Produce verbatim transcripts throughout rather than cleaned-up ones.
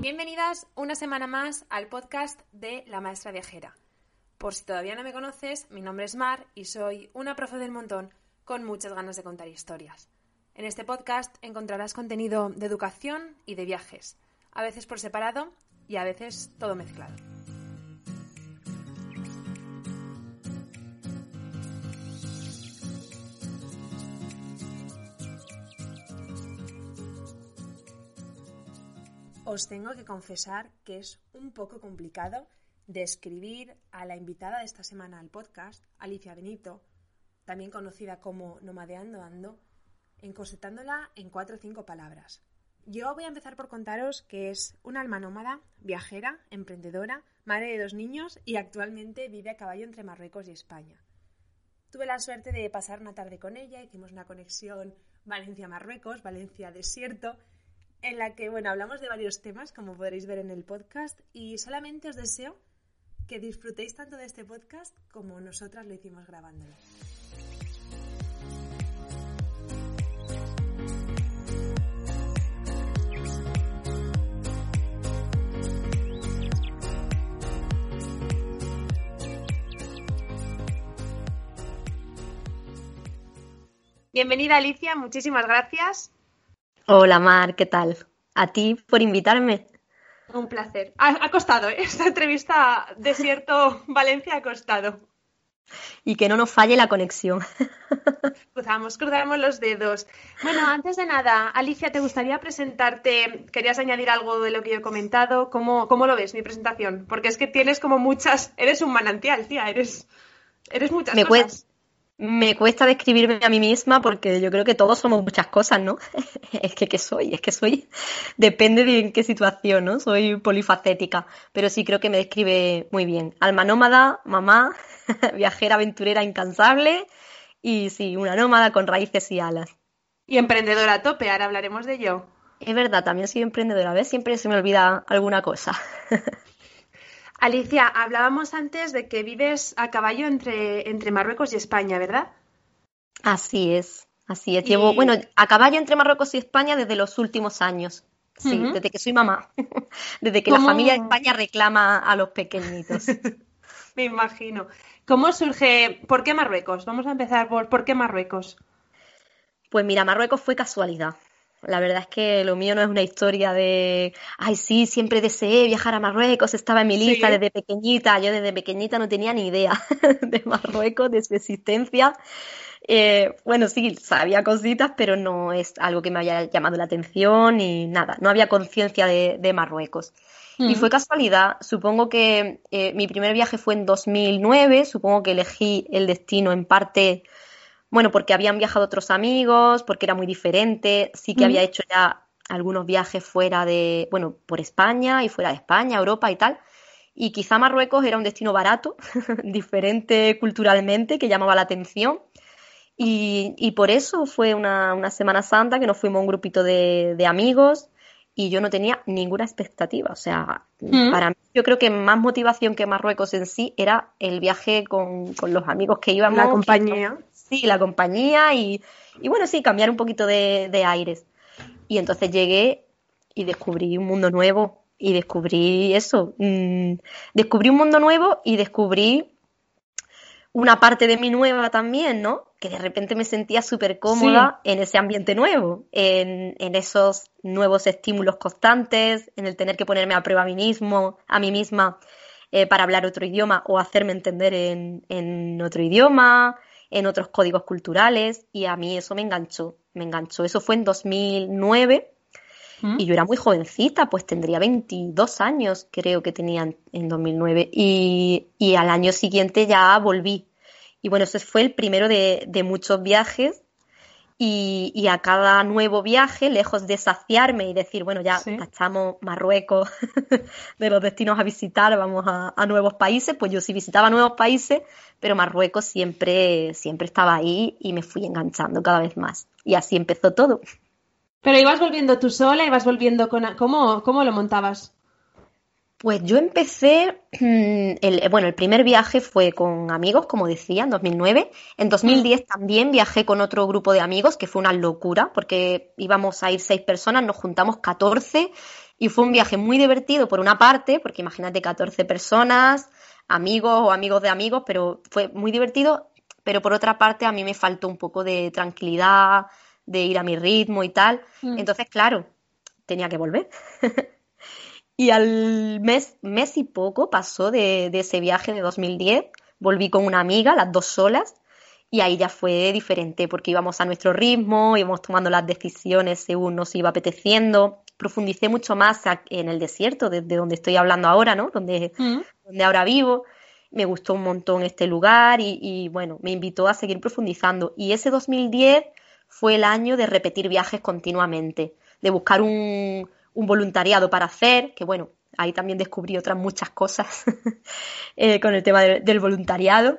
Bienvenidas una semana más al podcast de La Maestra Viajera. Por si todavía no me conoces, mi nombre es Mar y soy una profe del montón con muchas ganas de contar historias. En este podcast encontrarás contenido de educación y de viajes, a veces por separado y a veces todo mezclado. Os tengo que confesar que es un poco complicado describir a la invitada de esta semana al podcast, Alicia Benito, también conocida como Nomadeando Ando, encorsetándola en cuatro o cinco palabras. Yo voy a empezar por contaros que es una alma nómada, viajera, emprendedora, madre de dos niños y actualmente vive a caballo entre Marruecos y España. Tuve la suerte de pasar una tarde con ella, hicimos una conexión Valencia-Marruecos, Valencia-Desierto, en la que, bueno, hablamos de varios temas, como podréis ver en el podcast, y solamente os deseo que disfrutéis tanto de este podcast como nosotras lo hicimos grabándolo. Bienvenida, Alicia, muchísimas gracias. Hola Mar, ¿qué tal? A ti por invitarme. Un placer. Ha, ha costado, ¿eh? Esta entrevista Desierto-Valencia ha costado. Y que no nos falle la conexión. Cruzamos, cruzamos los dedos. Bueno, antes de nada, Alicia, ¿te gustaría presentarte? ¿Querías añadir algo de lo que yo he comentado? ¿Cómo, cómo lo ves mi presentación? Porque es que tienes como muchas... Eres un manantial, tía, eres, eres muchas Me cosas. Cuesta, me cuesta describirme a mí misma porque yo creo que todos somos muchas cosas, ¿no? Es que ¿qué soy? Es que soy... Depende de en qué situación, ¿no? Soy polifacética, pero sí creo que me describe muy bien. Alma nómada, mamá, viajera, aventurera, incansable y sí, una nómada con raíces y alas. Y emprendedora a tope, ahora hablaremos de ello. Es verdad, también soy emprendedora, ¿ves? Siempre se me olvida alguna cosa. Alicia, hablábamos antes de que vives a caballo entre, entre Marruecos y España, ¿verdad? Así es, así es. Y... Llevo, bueno, a caballo entre Marruecos y España desde los últimos años. Sí, Uh-huh. desde que soy mamá. Desde que ¿Cómo... la familia de España reclama a los pequeñitos. Me imagino. ¿Cómo surge? ¿Por qué Marruecos? Vamos a empezar por ¿por qué Marruecos? Pues mira, Marruecos fue casualidad. La verdad es que lo mío no es una historia de, ay, sí, siempre deseé viajar a Marruecos, estaba en mi lista Sí. desde pequeñita. Yo desde pequeñita no tenía ni idea de Marruecos, de su existencia. Eh, bueno, sí, sabía cositas, pero no es algo que me haya llamado la atención ni nada. No había conciencia de, de Marruecos. Mm. Y fue casualidad. Supongo que eh, mi primer viaje fue en dos mil nueve. Supongo que elegí el destino en parte... Bueno, porque habían viajado otros amigos, porque era muy diferente, sí que Mm. había hecho ya algunos viajes fuera de, bueno, por España y fuera de España, Europa y tal, y quizá Marruecos era un destino barato, diferente culturalmente, que llamaba la atención, y, y por eso fue una, una Semana Santa que nos fuimos un grupito de, de amigos y yo no tenía ninguna expectativa, o sea, Mm. para mí yo creo que más motivación que Marruecos en sí era el viaje con, con los amigos que íbamos. La que- compañía. Sí, la compañía y, y bueno, sí, cambiar un poquito de, de aires. Y entonces llegué y descubrí un mundo nuevo y descubrí eso, mm, descubrí un mundo nuevo y descubrí una parte de mí nueva también, ¿no? Que de repente me sentía súper cómoda en ese ambiente nuevo, en, en esos nuevos estímulos constantes, en el tener que ponerme a prueba a mí mismo, a mí misma, eh, para hablar otro idioma o hacerme entender en, en otro idioma, en otros códigos culturales, y a mí eso me enganchó, me enganchó. Eso fue en dos mil nueve Mm. y yo era muy jovencita, pues tendría veintidós años, creo que tenía en, en dos mil nueve, y, y al año siguiente ya volví. Y bueno, ese fue el primero de, de muchos viajes. Y, y a cada nuevo viaje, lejos de saciarme y decir, bueno, ya Sí. tachamos Marruecos de los destinos a visitar, vamos a, a nuevos países, pues yo sí visitaba nuevos países, pero Marruecos siempre, siempre estaba ahí y me fui enganchando cada vez más. Y así empezó todo. Pero ibas volviendo tú sola, ibas volviendo con... a- ¿Cómo, cómo lo montabas? Pues yo empecé, el, bueno, el primer viaje fue con amigos, como decía, en dos mil nueve. En dos mil diez también viajé con otro grupo de amigos, que fue una locura, porque íbamos a ir seis personas, nos juntamos catorce, Y fue un viaje muy divertido por una parte, porque imagínate catorce personas, amigos o amigos de amigos, pero fue muy divertido, pero por otra parte a mí me faltó un poco de tranquilidad, de ir a mi ritmo y tal. Mm. Entonces, claro, tenía que volver. Y al mes, mes y poco pasó de, de ese viaje de dos mil diez, volví con una amiga, las dos solas, y ahí ya fue diferente, porque íbamos a nuestro ritmo, íbamos tomando las decisiones según nos iba apeteciendo. Profundicé mucho más a- en el desierto, desde donde estoy hablando ahora, ¿no? Donde, Mm. donde ahora vivo. Me gustó un montón este lugar y, y, bueno, me invitó a seguir profundizando. Y ese dos mil diez fue el año de repetir viajes continuamente, de buscar un, un voluntariado para hacer, que bueno, ahí también descubrí otras muchas cosas eh, con el tema de- del voluntariado.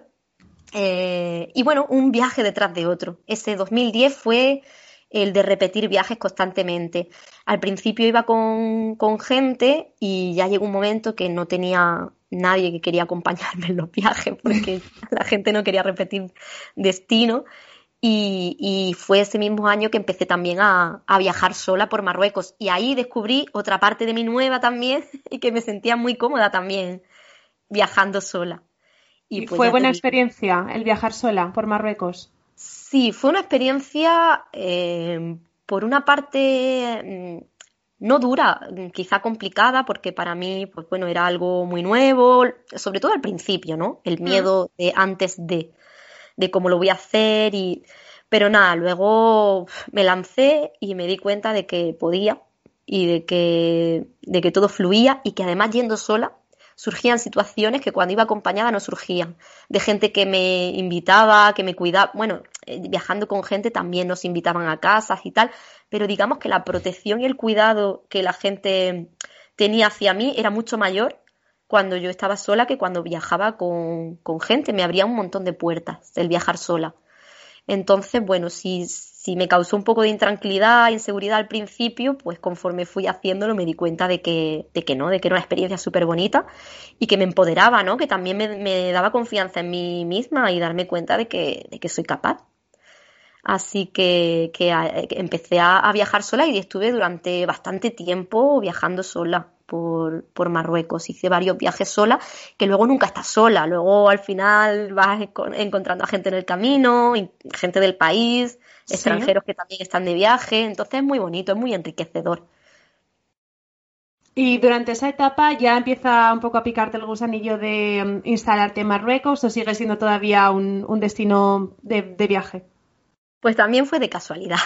Eh, y bueno, un viaje detrás de otro. Ese dos mil diez fue el de repetir viajes constantemente. Al principio iba con, con gente y ya llegó un momento que no tenía nadie que quería acompañarme en los viajes porque la gente no quería repetir destino. Y, y fue ese mismo año que empecé también a, a viajar sola por Marruecos. Y ahí descubrí otra parte de mí nueva también y que me sentía muy cómoda también viajando sola. Y ¿Y pues fue ya te buena digo. experiencia el viajar sola por Marruecos? Sí, fue una experiencia, eh, por una parte, mm, no dura, mm, quizá complicada, porque para mí, pues bueno, era algo muy nuevo, sobre todo al principio, ¿no? El Mm. miedo de antes de, de cómo lo voy a hacer y... Pero nada, luego uf, me lancé y me di cuenta de que podía y de que, de que todo fluía y que además yendo sola surgían situaciones que cuando iba acompañada no surgían. De gente que me invitaba, que me cuidaba. Bueno, eh, viajando con gente también nos invitaban a casas y tal, pero digamos que la protección y el cuidado que la gente tenía hacia mí era mucho mayor cuando yo estaba sola que cuando viajaba con, con gente. Me abría un montón de puertas el viajar sola. Entonces, bueno, si, si me causó un poco de intranquilidad, inseguridad al principio, pues conforme fui haciéndolo me di cuenta de que, de que no, de que era una experiencia súper bonita y que me empoderaba, ¿no? Que también me, me daba confianza en mí misma y darme cuenta de que, de que soy capaz. Así que, que a- que empecé a, a viajar sola y estuve durante bastante tiempo viajando sola por, por Marruecos. Hice varios viajes sola, que luego nunca estás sola. Luego al final vas enco- encontrando a gente en el camino, y gente del país, Sí. extranjeros que también están de viaje. Entonces es muy bonito, es muy enriquecedor. ¿Y durante esa etapa ya empieza un poco a picarte el gusanillo de mm, instalarte en Marruecos o sigue siendo todavía un, un destino de, de viaje? Pues también fue de casualidad.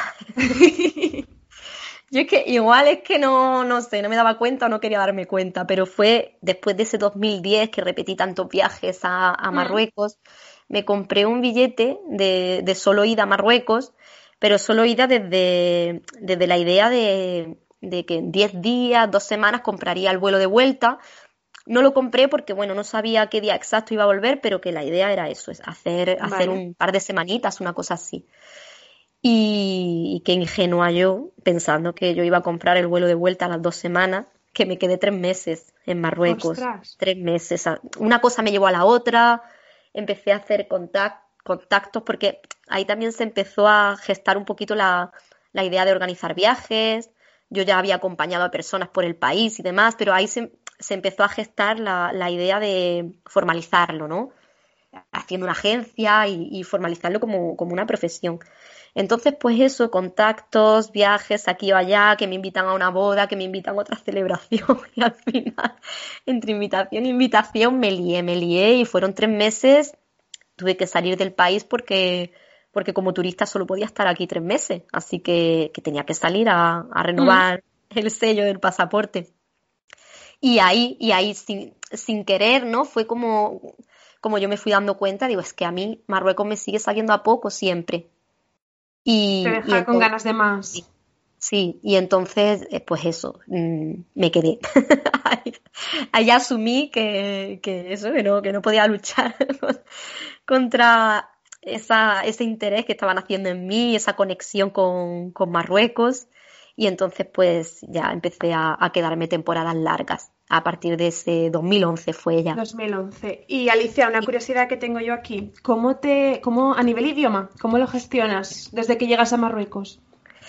Yo es que igual es que no, no sé, no me daba cuenta o no quería darme cuenta, pero fue después de ese dos mil diez que repetí tantos viajes a, a Mm. Marruecos, me compré un billete de, de solo ida a Marruecos, pero solo ida desde, desde la idea de, de que en diez días, dos semanas compraría el vuelo de vuelta. No lo compré porque, bueno, no sabía qué día exacto iba a volver, pero que la idea era eso, es hacer, hacer Vale. un par de semanitas, una cosa así. Y, y qué ingenua yo, pensando que yo iba a comprar el vuelo de vuelta a las dos semanas, que me quedé tres meses en Marruecos. Ostras. Tres meses. a- Una cosa me llevó a la otra, empecé a hacer contac- contactos, porque ahí también se empezó a gestar un poquito la, la idea de organizar viajes. Yo ya había acompañado a personas por el país y demás, pero ahí se, se empezó a gestar la, la idea de formalizarlo, ¿no? Haciendo una agencia y, y formalizarlo como, como una profesión. Entonces, pues eso, contactos, viajes aquí o allá, que me invitan a una boda, que me invitan a otra celebración y al final, entre invitación e invitación, me lié, me lié y fueron tres meses, tuve que salir del país porque, porque como turista solo podía estar aquí tres meses, así que, que tenía que salir a, a Mm. renovar el sello del pasaporte. Y ahí, y ahí sin, sin querer, ¿no? Fue como, como yo me fui dando cuenta, digo, es que a mí Marruecos me sigue saliendo a poco siempre. Te Y, y deja con entonces, ganas de más. sí, sí, y entonces, eh, pues eso, mm, me quedé. Ahí, ahí asumí que, que eso, que no, que no podía luchar contra esa, ese interés que estaban haciendo en mí, esa conexión con, con Marruecos. Y entonces, pues ya empecé a, a quedarme temporadas largas. A partir de ese dos mil once fue ya. dos mil once. Y Alicia, una curiosidad que tengo yo aquí. ¿Cómo te, cómo, a nivel idioma, cómo lo gestionas desde que llegas a Marruecos?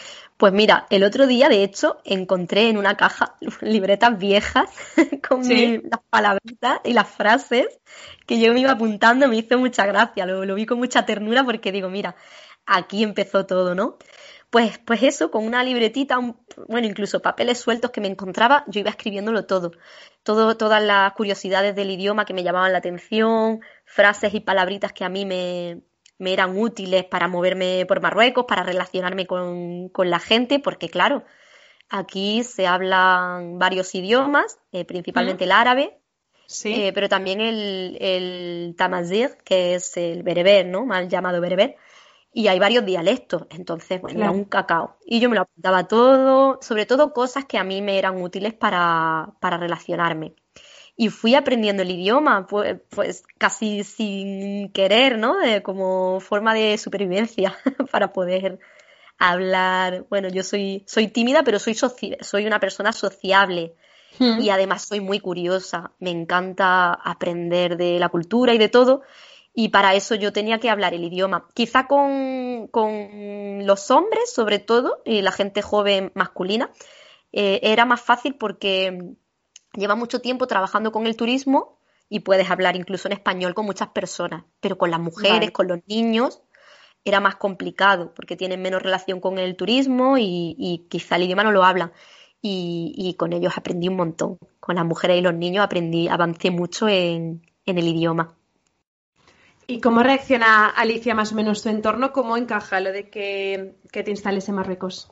Pues mira, el otro día, de hecho, encontré en una caja libretas viejas con Sí. mi- las palabritas y las frases que yo me iba apuntando, me hizo mucha gracia, lo, lo vi con mucha ternura porque digo, mira, aquí empezó todo, ¿no? Pues, pues eso, con una libretita, un- bueno, incluso papeles sueltos que me encontraba, yo iba escribiéndolo todo. Todo, todas las curiosidades del idioma que me llamaban la atención, frases y palabritas que a mí me, me eran útiles para moverme por Marruecos, para relacionarme con, con la gente, porque claro, aquí se hablan varios idiomas, eh, ¿Mm? principalmente el árabe, Sí, eh, pero también el, el tamazigh, que es el bereber, ¿no? Mal llamado bereber, y hay varios dialectos, entonces, bueno, era un claro. cacao. Y yo me lo apuntaba todo, sobre todo cosas que a mí me eran útiles para, para relacionarme. Y fui aprendiendo el idioma, pues, pues casi sin querer, ¿no? De- como forma de supervivencia para poder hablar. Bueno, yo soy, soy tímida, pero soy, soci- soy una persona sociable y ¿Mm? además soy muy curiosa. Me encanta aprender de la cultura y de todo. Y para eso yo tenía que hablar el idioma. Quizá con, con los hombres, sobre todo, y la gente joven masculina, eh, era más fácil porque lleva mucho tiempo trabajando con el turismo y puedes hablar incluso en español con muchas personas, pero con las mujeres, Vale. con los niños, era más complicado porque tienen menos relación con el turismo y, y quizá el idioma no lo hablan. Y, y con ellos aprendí un montón. Con las mujeres y los niños aprendí, avancé mucho en, en el idioma. ¿Y cómo reacciona Alicia más o menos tu entorno? ¿Cómo encaja lo de que, que te instales en Marruecos?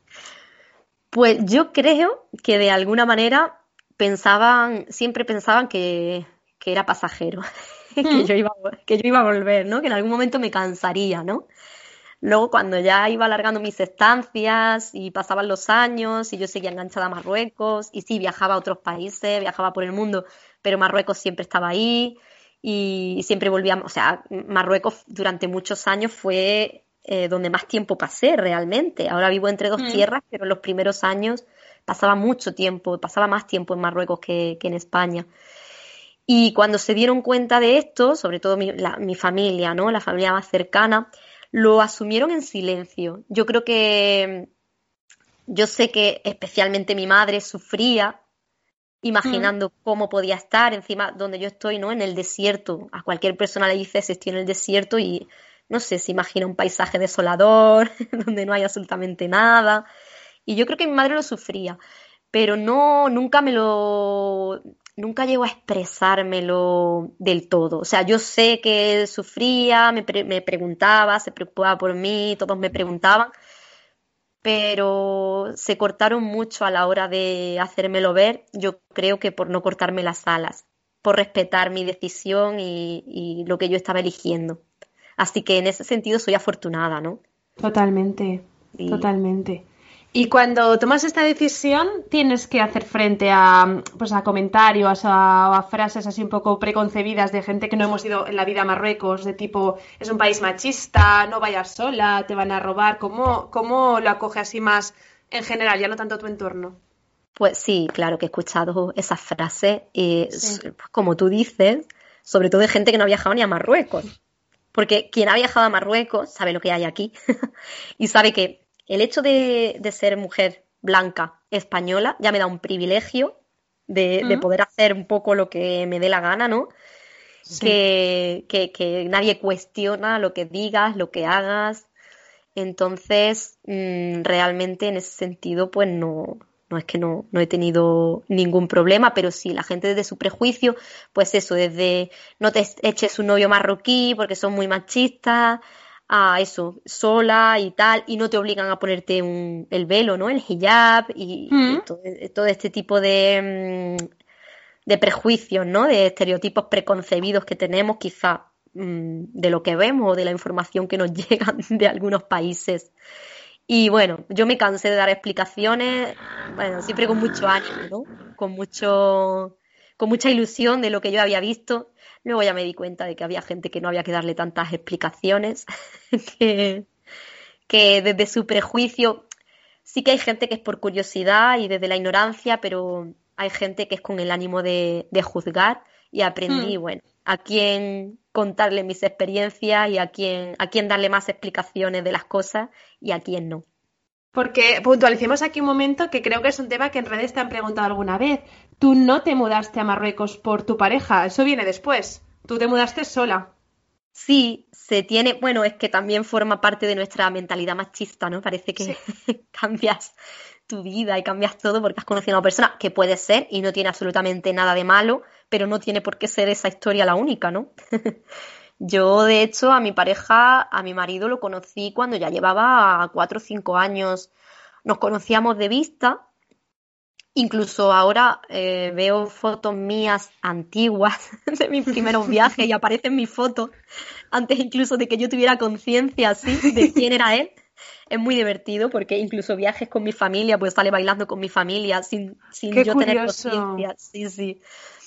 Pues yo creo que de alguna manera pensaban, siempre pensaban que, que era pasajero, que ¿Mm? yo iba, a- que yo iba a volver, ¿no? Que en algún momento me cansaría, ¿no? Luego, cuando ya iba alargando mis estancias y pasaban los años y yo seguía enganchada a Marruecos, y sí, viajaba a otros países, viajaba por el mundo, pero Marruecos siempre estaba ahí y siempre volvíamos, o sea, Marruecos durante muchos años fue eh, donde más tiempo pasé realmente. Ahora vivo entre dos ¿Mm? tierras, pero en los primeros años pasaba mucho tiempo, pasaba más tiempo en Marruecos que, que en España. Y cuando se dieron cuenta de esto, sobre todo mi, la- mi familia, ¿no? La familia más cercana, lo asumieron en silencio. Yo creo que, yo sé que especialmente mi madre sufría ¿Mm? imaginando cómo podía estar encima donde yo estoy, ¿no? En el desierto. A cualquier persona le dices estoy en el desierto y no sé, se imagina un paisaje desolador, donde no hay absolutamente nada. Y yo creo que mi madre lo sufría, pero no, nunca me lo, nunca llegó a expresármelo del todo. O sea, yo sé que él sufría, me, pre- me preguntaba, se preocupaba por mí, todos me preguntaban, pero se cortaron mucho a la hora de hacérmelo ver, yo creo que por no cortarme las alas, por respetar mi decisión y, y lo que yo estaba eligiendo. Así que en ese sentido soy afortunada, ¿no? Totalmente, Y totalmente. Y cuando tomas esta decisión, tienes que hacer frente a, pues, a comentarios a, a frases así un poco preconcebidas de gente que no hemos ido en la vida a Marruecos, de tipo, es un país machista, no vayas sola, te van a robar. ¿Cómo, cómo lo acoge así más en general, ya no tanto tu entorno? pues sí, claro que he escuchado esas frases, y, s- Sí. pues, como tú dices, sobre todo de gente que no ha viajado ni a Marruecos. Porque quien ha viajado a Marruecos sabe lo que hay aquí y sabe que el hecho de, de ser mujer blanca española ya me da un privilegio de, de Mm. poder hacer un poco lo que me dé la gana, ¿no? Sí. Que, que, que nadie cuestiona lo que digas, lo que hagas. Entonces, mm, realmente en ese sentido, pues no, no es que no, no he tenido ningún problema, pero sí, la gente desde su prejuicio, pues eso, desde no te eches un novio marroquí porque son muy machistas, a eso, sola y tal, y no te obligan a ponerte un, el velo, ¿no? El hijab y, y Mm. todo, todo este tipo de, mm, de prejuicios, ¿no? De estereotipos preconcebidos que tenemos, quizá mmm, de lo que vemos o de la información que nos llega de algunos países. Y bueno, yo me cansé de dar explicaciones, bueno, siempre con mucho ánimo, ¿no? Con mucho, con mucha ilusión de lo que yo había visto. Luego ya me di cuenta de que había gente que no había que darle tantas explicaciones, que, que desde su prejuicio sí que hay gente que es por curiosidad y desde la ignorancia, pero hay gente que es con el ánimo de, de juzgar y aprendí, Mm. bueno, a quién contarle mis experiencias y a quién, a quién darle más explicaciones de las cosas y a quién no. Porque puntualicemos aquí un momento que creo que es un tema que en redes te han preguntado alguna vez. Tú no te mudaste a Marruecos por tu pareja, eso viene después. Tú te mudaste sola. Sí, se tiene, bueno, es que también forma parte de nuestra mentalidad machista, ¿no? Parece que Sí. cambias tu vida y cambias todo porque has conocido a una persona que puede ser y no tiene absolutamente nada de malo, pero no tiene por qué ser esa historia la única, ¿no? Yo, de hecho, a mi pareja, a mi marido, lo conocí cuando ya llevaba cuatro o cinco años. Nos conocíamos de vista. Incluso ahora eh, veo fotos mías antiguas de mis primeros viajes y aparecen mis fotos antes incluso de que yo tuviera conciencia así de quién era él. Es muy divertido porque incluso viajes con mi familia, pues sale bailando con mi familia sin, sin Qué yo tener curioso. conciencia. Sí, sí.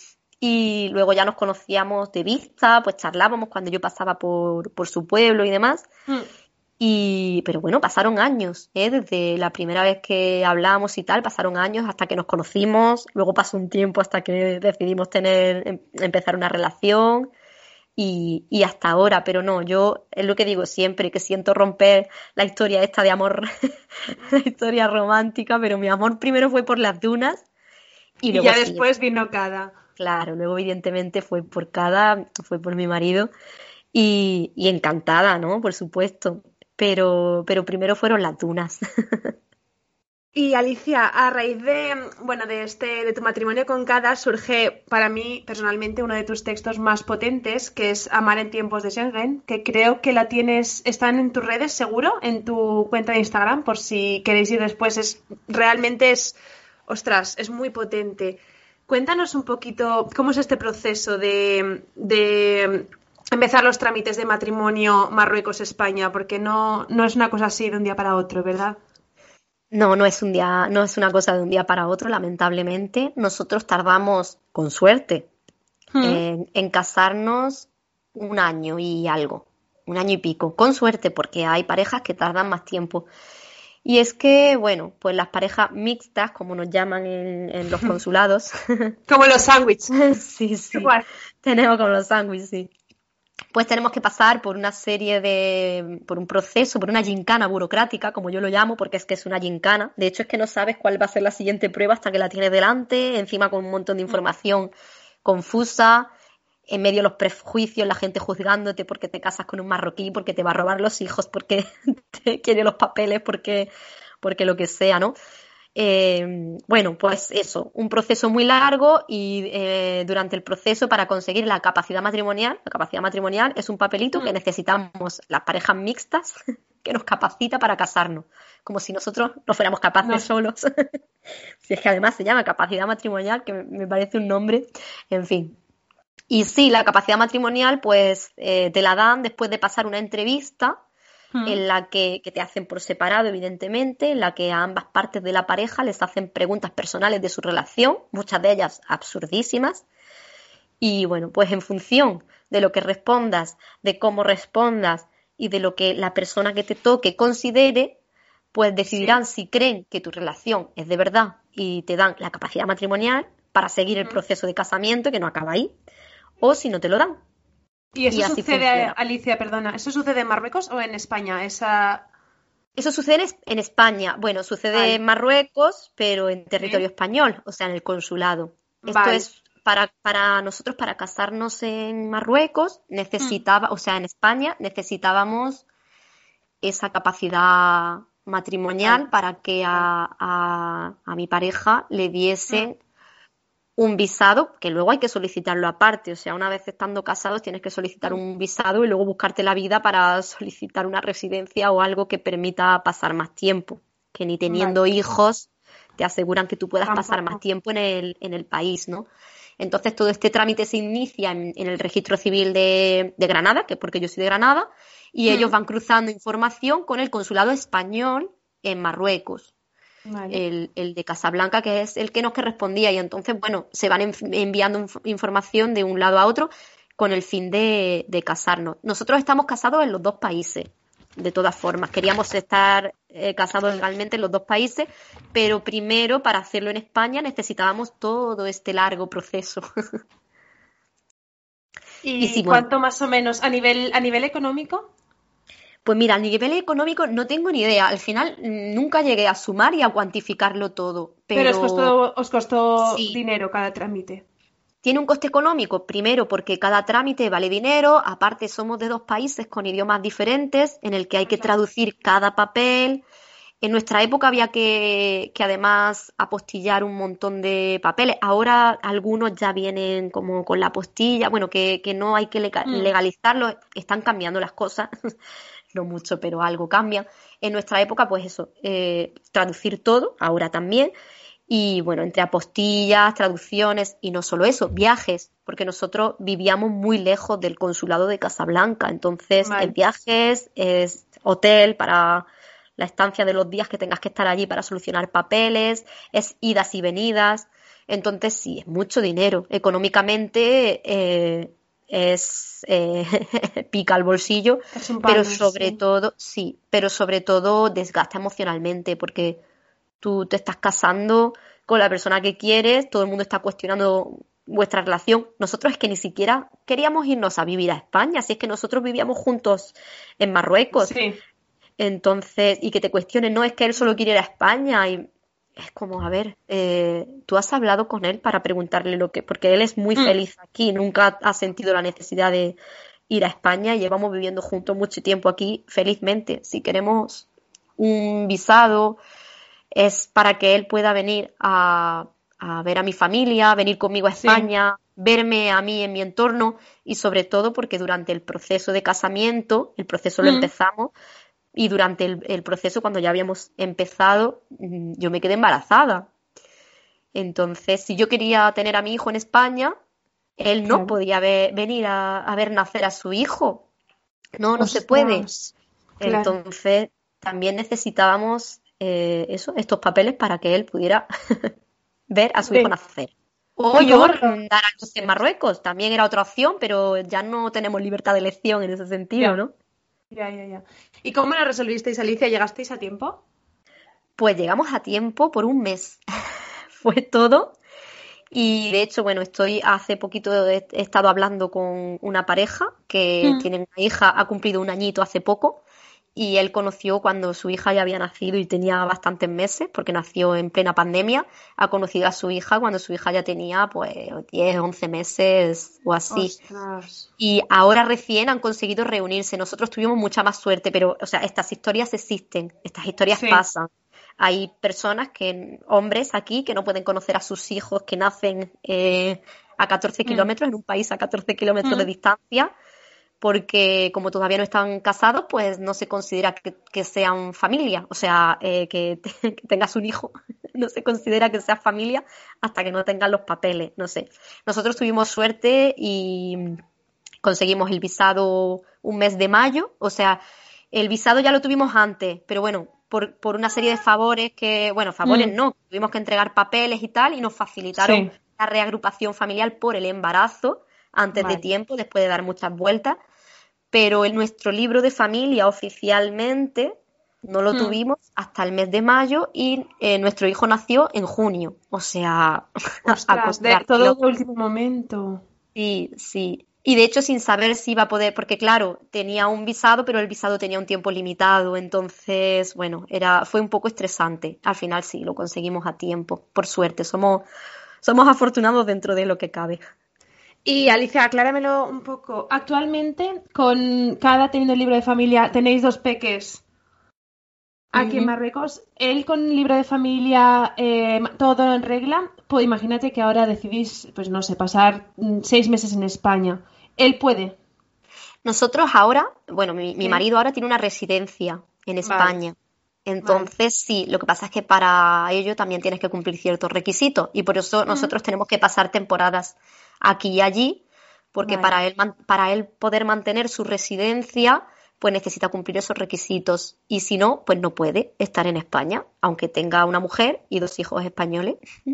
Y luego ya nos conocíamos de vista, pues charlábamos cuando yo pasaba por, por su pueblo y demás. Mm. Y, pero bueno, pasaron años, ¿eh? Desde la primera vez que hablamos y tal, pasaron años hasta que nos conocimos, luego pasó un tiempo hasta que decidimos tener, em- empezar una relación y, y hasta ahora, pero no, yo es lo que digo siempre, que siento romper la historia esta de amor, la historia romántica, pero mi amor primero fue por las dunas y Y luego ya sí, después vino Cada. claro, luego evidentemente fue por cada, fue por mi marido y, y encantada, ¿no? Por supuesto. Pero, pero primero fueron las dunas. Y Alicia, a raíz de, bueno, de este, de tu matrimonio con Cada, surge para mí personalmente uno de tus textos más potentes, que es Amar en tiempos de Schengen, que creo que la tienes, están en tus redes, seguro, en tu cuenta de Instagram, por si queréis ir después. Es, realmente es, ostras, es muy potente. Cuéntanos un poquito cómo es este proceso de, de empezar los trámites de matrimonio Marruecos-España, porque no, no es una cosa así de un día para otro, ¿verdad? No, no es un día, no es una cosa de un día para otro, lamentablemente. Nosotros tardamos, con suerte, Mm. en, en casarnos un año y algo, un año y pico, con suerte, porque hay parejas que tardan más tiempo. Y es que, bueno, pues las parejas mixtas, como nos llaman en, en los consulados, Como los sándwiches. sí, sí, Igual. tenemos con los sándwiches, sí. Pues tenemos que pasar por una serie de, por un proceso, por una gincana burocrática, como yo lo llamo, porque es que es una gincana. De hecho, es que no sabes cuál va a ser la siguiente prueba hasta que la tienes delante, encima con un montón de información confusa, en medio de los prejuicios, la gente juzgándote porque te casas con un marroquí, porque te va a robar los hijos, porque te quiere los papeles, porque, porque lo que sea, ¿no? Eh, bueno, pues eso, un proceso muy largo y eh, durante el proceso para conseguir la capacidad matrimonial, la capacidad matrimonial es un papelito que Mm. necesitamos las parejas mixtas que nos capacita para casarnos, como si nosotros no fuéramos capaces Nos- solos. Si es que además se llama capacidad matrimonial, que me me parece un nombre, en fin. Y sí, la capacidad matrimonial pues eh, te la dan después de pasar una entrevista Mm. en la que, que te hacen por separado, evidentemente, en la que a ambas partes de la pareja les hacen preguntas personales de su relación, muchas de ellas absurdísimas, y bueno, pues en función de lo que respondas, de cómo respondas y de lo que la persona que te toque considere, pues Sí. decidirán si creen que tu relación es de verdad y te dan la capacidad matrimonial para seguir el Mm. proceso de casamiento, que no acaba ahí, o si no te lo dan. ¿Y eso Y así sucede, funciona. Alicia, perdona, eso sucede en Marruecos o en España? Esa... Eso sucede en Es- en España. Bueno, sucede Vale, en Marruecos, pero en territorio sí, español, o sea, en el consulado. Esto vale. es para, para nosotros, para casarnos en Marruecos, Mm. necesitaba, o sea, en España, necesitábamos esa capacidad Vale. matrimonial para que a, a, a mi pareja le Mm. diesen un visado, que luego hay que solicitarlo aparte, o sea, una vez estando casados tienes que solicitar Mm. un visado y luego buscarte la vida para solicitar una residencia o algo que permita pasar más tiempo, que ni Vale, teniendo hijos te aseguran que tú puedas pasar más tampoco. tiempo en el, en el país, ¿no? Entonces todo este trámite se inicia en, en el registro civil de, de Granada, que es porque yo soy de Granada, y ellos Mm. van cruzando información con el consulado español en Marruecos Vale. el, el de Casablanca, que es el que nos que respondía. Y entonces, bueno, se van enf- enviando inf- información de un lado a otro con el fin de, de casarnos. Nosotros estamos casados en los dos países, de todas formas. Queríamos estar eh, casados legalmente en los dos países, pero primero, para hacerlo en España, necesitábamos todo este largo proceso. Y sí, ¿Y bueno, cuánto más o menos a nivel, a nivel económico? Pues mira, a nivel económico no tengo ni idea. Al final mm, nunca llegué a sumar y a cuantificarlo todo, Pero os pero costó, os costó sí. dinero cada trámite. Tiene un coste económico, primero porque cada trámite vale dinero, aparte somos de dos países con idiomas diferentes en el que hay Ah, que claro. traducir cada papel. En nuestra época había que, que además apostillar un montón de papeles. Ahora algunos ya vienen como con la apostilla, bueno, que, que no hay que lega- Mm, legalizarlo, están cambiando las cosas, no mucho, pero algo cambian. En nuestra época, pues eso, eh, traducir todo, ahora también. Y bueno, entre apostillas, traducciones y no solo eso, viajes, porque nosotros vivíamos muy lejos del consulado de Casablanca. Entonces, es vale. viajes, es hotel para la estancia de los días que tengas que estar allí para solucionar papeles, es idas y venidas. Entonces, sí, es mucho dinero. Económicamente, eh, es eh, pica el bolsillo, Es un pero palo, sobre sí. todo, sí, pero sobre todo desgasta emocionalmente, porque tú te estás casando con la persona que quieres, todo el mundo está cuestionando vuestra relación. Nosotros es que ni siquiera queríamos irnos a vivir a España, si es que nosotros vivíamos juntos en Marruecos. Sí, Entonces, y que te cuestionen, no, es que él solo quiere ir a España y es como, a ver, eh, tú has hablado con él para preguntarle lo que, porque él es muy mm, feliz aquí, nunca ha sentido la necesidad de ir a España y llevamos viviendo juntos mucho tiempo aquí felizmente. Si queremos un visado es para que él pueda venir a, a ver a mi familia, venir conmigo a sí. España, verme a mí en mi entorno y sobre todo porque durante el proceso de casamiento, el proceso lo Mm, empezamos y durante el, el proceso cuando ya habíamos empezado, mm, yo me quedé embarazada. Entonces, si yo quería tener a mi hijo en España, él no claro. podía ver- venir a, a ver nacer a su hijo. No, no se puede. Ostras, claro. Entonces, también necesitábamos eh, eso, estos papeles para que él pudiera ver a su hijo Ve. nacer. O Y yo luego lo... mm, dar a luz en Sí, Marruecos, también era otra opción, pero ya no tenemos libertad de elección en ese sentido, ya, ¿no? ya, ya, ya. ¿Y cómo lo resolvisteis, Alicia? ¿Llegasteis a tiempo? Pues llegamos a tiempo por un mes. Fue todo. Y de hecho, bueno, estoy hace poquito he, he estado hablando con una pareja que Mm, tiene una hija, ha cumplido un añito hace poco y él conoció cuando su hija ya había nacido y tenía bastantes meses, porque nació en plena pandemia, ha conocido a su hija cuando su hija ya tenía pues diez once meses o así. ostras. Y ahora recién han conseguido reunirse. Nosotros tuvimos mucha más suerte, pero, o sea, estas historias existen, estas historias Sí. pasan. Hay personas que, hombres aquí, que no pueden conocer a sus hijos que nacen eh, a catorce Mm, kilómetros, en un país a catorce kilómetros de mm, distancia, porque como todavía no están casados, pues no se considera que, que sean familia. O sea, eh, que, te- que tengas un hijo, no se considera que seas familia hasta que no tengan los papeles, no sé. Nosotros tuvimos suerte y conseguimos el visado un mes de mayo, o sea, el visado ya lo tuvimos antes, pero bueno, por, por una serie de favores que, bueno, favores mm, no, tuvimos que entregar papeles y tal, y nos facilitaron sí, la reagrupación familiar por el embarazo antes de vale. tiempo, después de dar muchas vueltas, pero en nuestro libro de familia oficialmente no lo Mm, tuvimos hasta el mes de mayo y eh, nuestro hijo nació en junio, o sea, a ostras, de todo comprártelo. de último momento. Sí, sí. Y de hecho sin saber si iba a poder, porque claro, tenía un visado, pero el visado tenía un tiempo limitado, entonces, bueno, era, fue un poco estresante. Al final sí, lo conseguimos a tiempo, por suerte. Somos, somos afortunados dentro de lo que cabe. Y Alicia, acláramelo un poco. Actualmente, con cada teniendo libro de familia, tenéis dos peques aquí en Ujú. Marruecos. Él con libro de familia, eh, todo en regla. Pues imagínate que ahora decidís, pues no sé, pasar mm, seis meses en España. Él puede. Nosotros ahora, bueno, mi, mi Sí. marido ahora tiene una residencia en Vale, España. vale. Entonces, sí, lo que pasa es que para ello también tienes que cumplir ciertos requisitos y por eso Mm, nosotros tenemos que pasar temporadas aquí y allí, porque vale. para él, man- para él poder mantener su residencia, pues necesita cumplir esos requisitos y si no, pues no puede estar en España, aunque tenga una mujer y dos hijos españoles.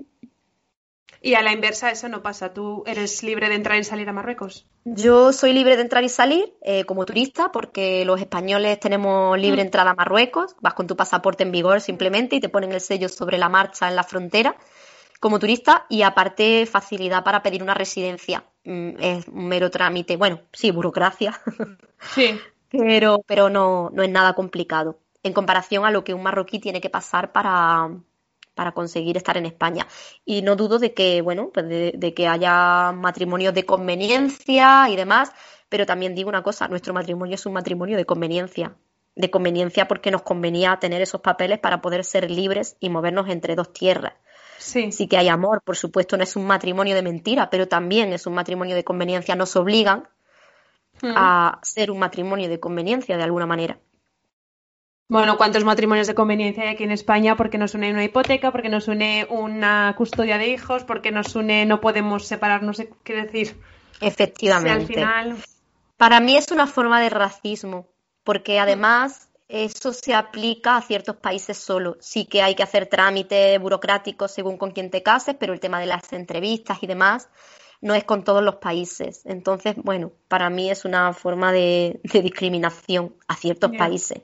Y a la inversa eso no pasa. Tú eres libre de entrar y salir a Marruecos. Yo soy libre de entrar y salir eh, como turista porque los españoles tenemos libre Mm, entrada a Marruecos, vas con tu pasaporte en vigor simplemente y te ponen el sello sobre la marcha en la frontera como turista y aparte facilidad para pedir una residencia. Mm, es un mero trámite, bueno, sí, burocracia, sí. pero, pero no, no es nada complicado en comparación a lo que un marroquí tiene que pasar para, para conseguir estar en España. Y no dudo de que, bueno, pues de, de que haya matrimonios de conveniencia y demás, pero también digo una cosa, nuestro matrimonio es un matrimonio de conveniencia. De conveniencia porque nos convenía tener esos papeles para poder ser libres y movernos entre dos tierras. Sí. Sí que hay amor, por supuesto, no es un matrimonio de mentira, pero también es un matrimonio de conveniencia. Nos obligan Mm. a ser un matrimonio de conveniencia de alguna manera. Bueno, ¿cuántos matrimonios de conveniencia hay aquí en España? Porque nos une una hipoteca, porque nos une una custodia de hijos, porque nos une no podemos separarnos, de- qué decir. Si al Efectivamente. final. Para mí es una forma de racismo, porque además eso se aplica a ciertos países solo. Sí que hay que hacer trámites burocráticos según con quién te cases, pero el tema de las entrevistas y demás no es con todos los países. Entonces, bueno, para mí es una forma de, de discriminación a ciertos Ya. países.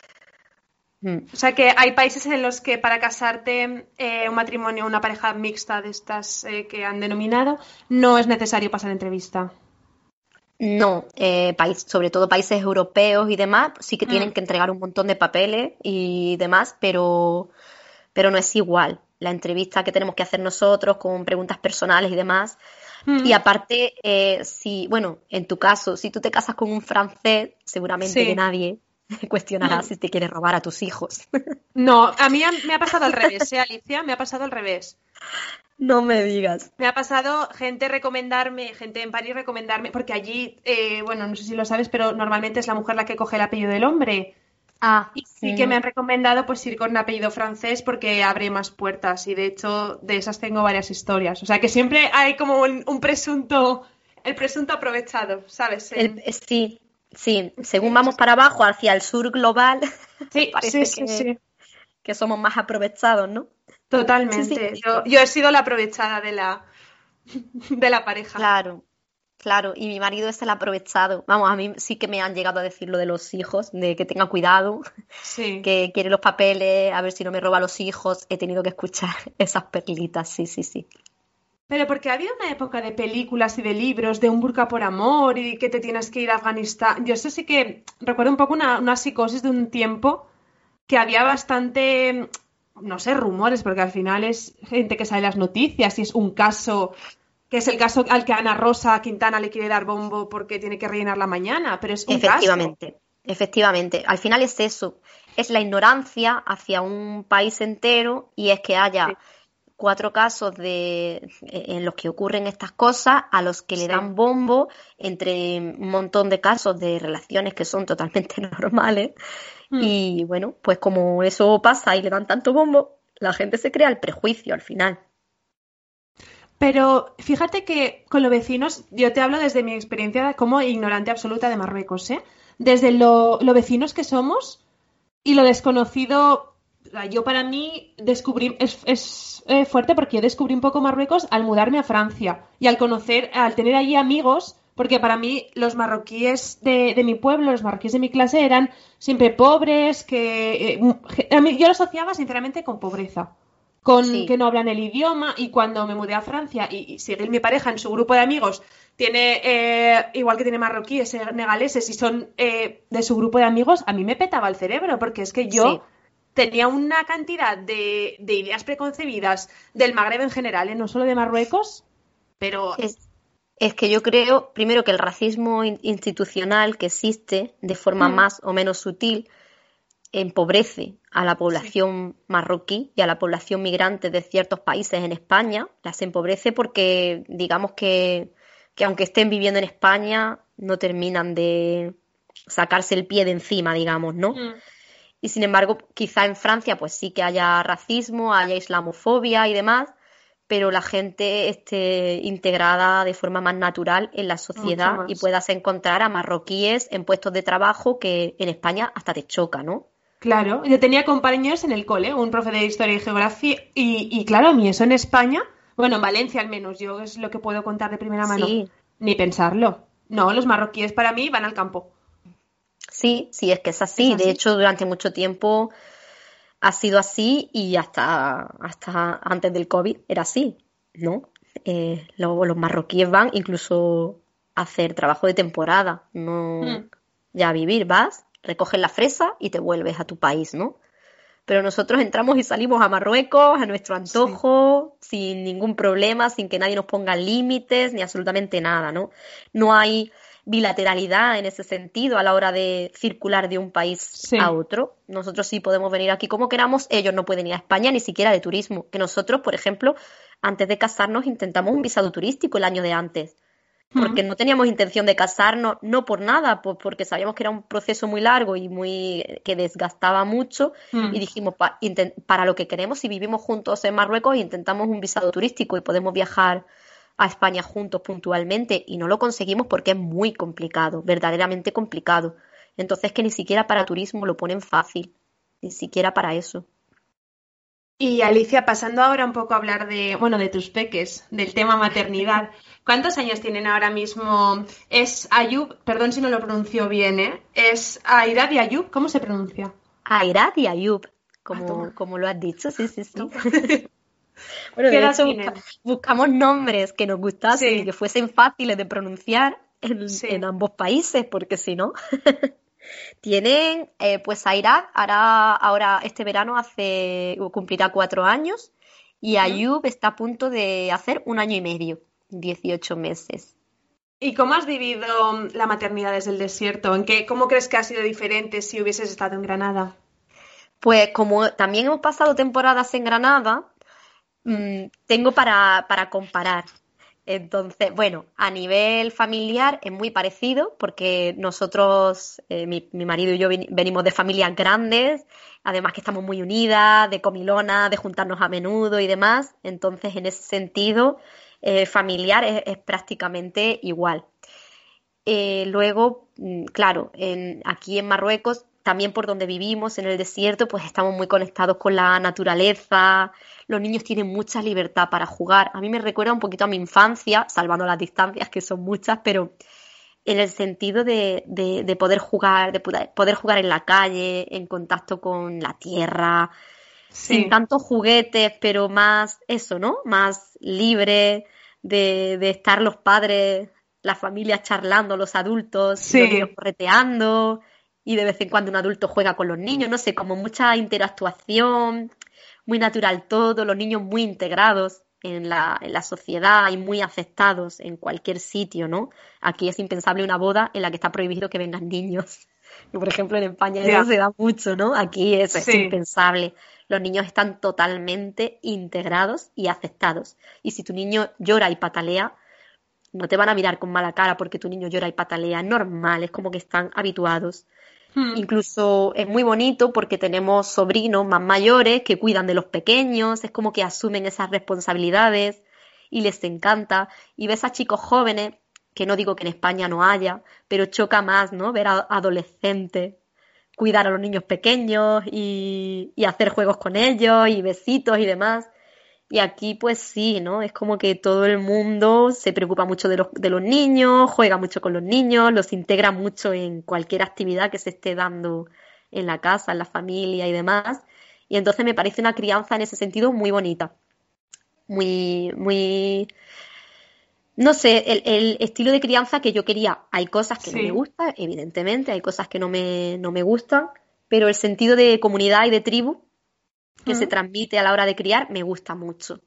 Mm. O sea que hay países en los que para casarte eh, un matrimonio, una pareja mixta de estas eh, que han denominado, no es necesario pasar entrevista. No, eh, país, sobre todo países europeos y demás, sí que Mm. tienen que entregar un montón de papeles y demás, pero, pero no es igual. La entrevista que tenemos que hacer nosotros con preguntas personales y demás. Y Mm. aparte, eh, si, bueno, en tu caso, si tú te casas con un francés, seguramente que Sí. nadie cuestionará Mm. si te quiere robar a tus hijos. No, a mí me ha pasado al revés, ¿eh, Alicia? Me ha pasado al revés. No me digas. Me ha pasado gente recomendarme, gente en París recomendarme, porque allí, eh, bueno, no sé si lo sabes, pero normalmente es la mujer la que coge el apellido del hombre. Ah, Y sí que me ujú. han recomendado pues ir con un apellido francés porque abre más puertas y de hecho de esas tengo varias historias. O sea que siempre hay como un, un presunto, el presunto aprovechado, ¿sabes? El- En- eh, sí, sí, según en vamos esos- para abajo, hacia el sur global, Sí, sí, parece sí, que, sí. que somos más aprovechados, ¿no? Sí, sí, te Totalmente. Yo, digo. yo he sido la aprovechada de la, de la pareja. Claro, claro, y mi marido es el aprovechado. Vamos, a mí sí que me han llegado a decir lo de los hijos, de que tenga cuidado, Sí. que quiere los papeles, a ver si no me roba los hijos. He tenido que escuchar esas perlitas, sí, sí, sí. Pero porque había una época de películas y de libros, de un burka por amor y que te tienes que ir a Afganistán. Yo eso sí que recuerdo un poco una, una psicosis de un tiempo que había bastante, no sé, rumores, porque al final es gente que sale en las noticias y es un caso, que es el caso al que Ana Rosa Quintana le quiere dar bombo porque tiene que rellenar la mañana, pero es un caso. Efectivamente, efectivamente. Al final es eso, es la ignorancia hacia un país entero y es que haya Sí, cuatro casos de, en los que ocurren estas cosas, a los que le sí. dan bombo entre un montón de casos de relaciones que son totalmente normales. Mm. Y bueno, pues como eso pasa y le dan tanto bombo, la gente se crea el prejuicio al final. Pero fíjate que con los vecinos, yo te hablo desde mi experiencia como ignorante absoluta de Marruecos, ¿eh? Desde lo, lo vecinos que somos y lo desconocido, yo para mí descubrí, es, es eh, fuerte porque yo descubrí un poco Marruecos al mudarme a Francia y al conocer, al tener allí amigos, porque para mí los marroquíes de, de mi pueblo, los marroquíes de mi clase eran siempre pobres, que eh, a mí, yo lo asociaba sinceramente con pobreza, con Sí, que no hablan el idioma y cuando me mudé a Francia y, y Sigil, mi pareja, en su grupo de amigos, tiene, eh, igual que tiene marroquíes, senegaleses y son eh, de su grupo de amigos, a mí me petaba el cerebro porque es que yo sí. tenía una cantidad de, de ideas preconcebidas del Magreb en general, ¿eh? No solo de Marruecos, pero Es, es que yo creo, primero, que el racismo in- institucional que existe de forma mm, más o menos sutil empobrece a la sí, población marroquí y a la población migrante de ciertos países en España. Las empobrece porque, digamos que, que aunque estén viviendo en España, no terminan de sacarse el pie de encima, digamos, ¿no? mm, Y sin embargo, quizá en Francia pues sí que haya racismo, haya islamofobia y demás, pero la gente esté integrada de forma más natural en la mucho sociedad y más. puedas encontrar a marroquíes en puestos de trabajo que en España hasta te choca, ¿no? Claro, yo tenía compañeros en el cole, un profe de historia y geografía, y, y claro, a mí eso en España, bueno, en Valencia al menos, yo es lo que puedo contar de primera mano, Sí, ni pensarlo. No, los marroquíes para mí van al campo. sí, sí, es que es Es así. De así. hecho, durante mucho tiempo ha sido así y hasta, hasta antes del COVID era así, ¿no? Eh, lo- los marroquíes van incluso a hacer trabajo de temporada, no, Mm. ya a vivir, vas, recoges la fresa y te vuelves a tu país, ¿no? Pero nosotros entramos y salimos a Marruecos a nuestro antojo, sí. sin ningún problema, sin que nadie nos ponga límites ni absolutamente nada, ¿no? No hay bilateralidad en ese sentido a la hora de circular de un país sí. a otro. Nosotros sí podemos venir aquí como queramos, ellos no pueden ir a España ni siquiera de turismo. Que nosotros, por ejemplo, antes de casarnos intentamos un visado turístico el año de antes. Porque no teníamos intención de casarnos, no por nada, pues porque sabíamos que era un proceso muy largo y muy que desgastaba mucho mm. y dijimos, pa, intent, para lo que queremos, si vivimos juntos en Marruecos, intentamos un visado turístico y podemos viajar a España juntos puntualmente y no lo conseguimos porque es muy complicado, verdaderamente complicado. Entonces que ni siquiera para turismo lo ponen fácil, ni siquiera para eso. Y Alicia, pasando ahora un poco a hablar de, bueno, de tus peques, del tema maternidad. ¿Cuántos años tienen ahora mismo? Es Ayub, perdón si no lo pronuncio bien, ¿eh? Es Airad y Ayub, ¿cómo se pronuncia? Airad y Ayub, como, ah, como lo has dicho, sí, sí, sí. Bueno, de hecho busca, buscamos nombres que nos gustasen sí. y que fuesen fáciles de pronunciar en, sí. en ambos países, porque si no... Tienen, eh, pues Airad hará ahora este verano hace cumplirá cuatro años y Ayub está a punto de hacer un año y medio, dieciocho meses. ¿Y cómo has vivido la maternidad desde el desierto? ¿En qué, cómo crees que ha sido diferente si hubieses estado en Granada? Pues como también hemos pasado temporadas en Granada, mmm, tengo para, para comparar. Entonces, bueno, a nivel familiar es muy parecido porque nosotros, eh, mi, mi marido y yo venimos de familias grandes, además que estamos muy unidas, de comilona, de juntarnos a menudo y demás. Entonces, en ese sentido, eh, familiar es, es prácticamente igual. Eh, luego, claro, en, aquí en Marruecos, también por donde vivimos, en el desierto, pues estamos muy conectados con la naturaleza. Los niños tienen mucha libertad para jugar. A mí me recuerda un poquito a mi infancia, salvando las distancias, que son muchas, pero en el sentido de, de, de poder jugar, de poder jugar en la calle, en contacto con la tierra, sí. sin tantos juguetes, pero más eso, ¿no? Más libre, de, de estar los padres, las familias charlando, los adultos, sí. los niños correteando, y de vez en cuando un adulto juega con los niños, no sé, como mucha interactuación, muy natural todo, los niños muy integrados en la, en la sociedad y muy aceptados en cualquier sitio, ¿no? Aquí es impensable una boda en la que está prohibido que vengan niños. Por ejemplo, en España yeah. eso se da mucho, ¿no? Aquí eso sí. es impensable. Los niños están totalmente integrados y aceptados. Y si tu niño llora y patalea, no te van a mirar con mala cara porque tu niño llora y patalea. Es normal, es como que están habituados. Hmm. Incluso es muy bonito porque tenemos sobrinos más mayores que cuidan de los pequeños, es como que asumen esas responsabilidades y les encanta. Y ves a chicos jóvenes, que no digo que en España no haya, pero choca más, ¿no? Ver a adolescentes cuidar a los niños pequeños y, y hacer juegos con ellos y besitos y demás. Y aquí pues sí, ¿no? Es como que todo el mundo se preocupa mucho de los, de los niños, juega mucho con los niños, los integra mucho en cualquier actividad que se esté dando en la casa, en la familia y demás. Y entonces me parece una crianza en ese sentido muy bonita. Muy, muy... No sé, el, el estilo de crianza que yo quería. Hay cosas que sí. no me gustan, evidentemente, hay cosas que no me, no me gustan, pero el sentido de comunidad y de tribu que se transmite a la hora de criar, me gusta mucho.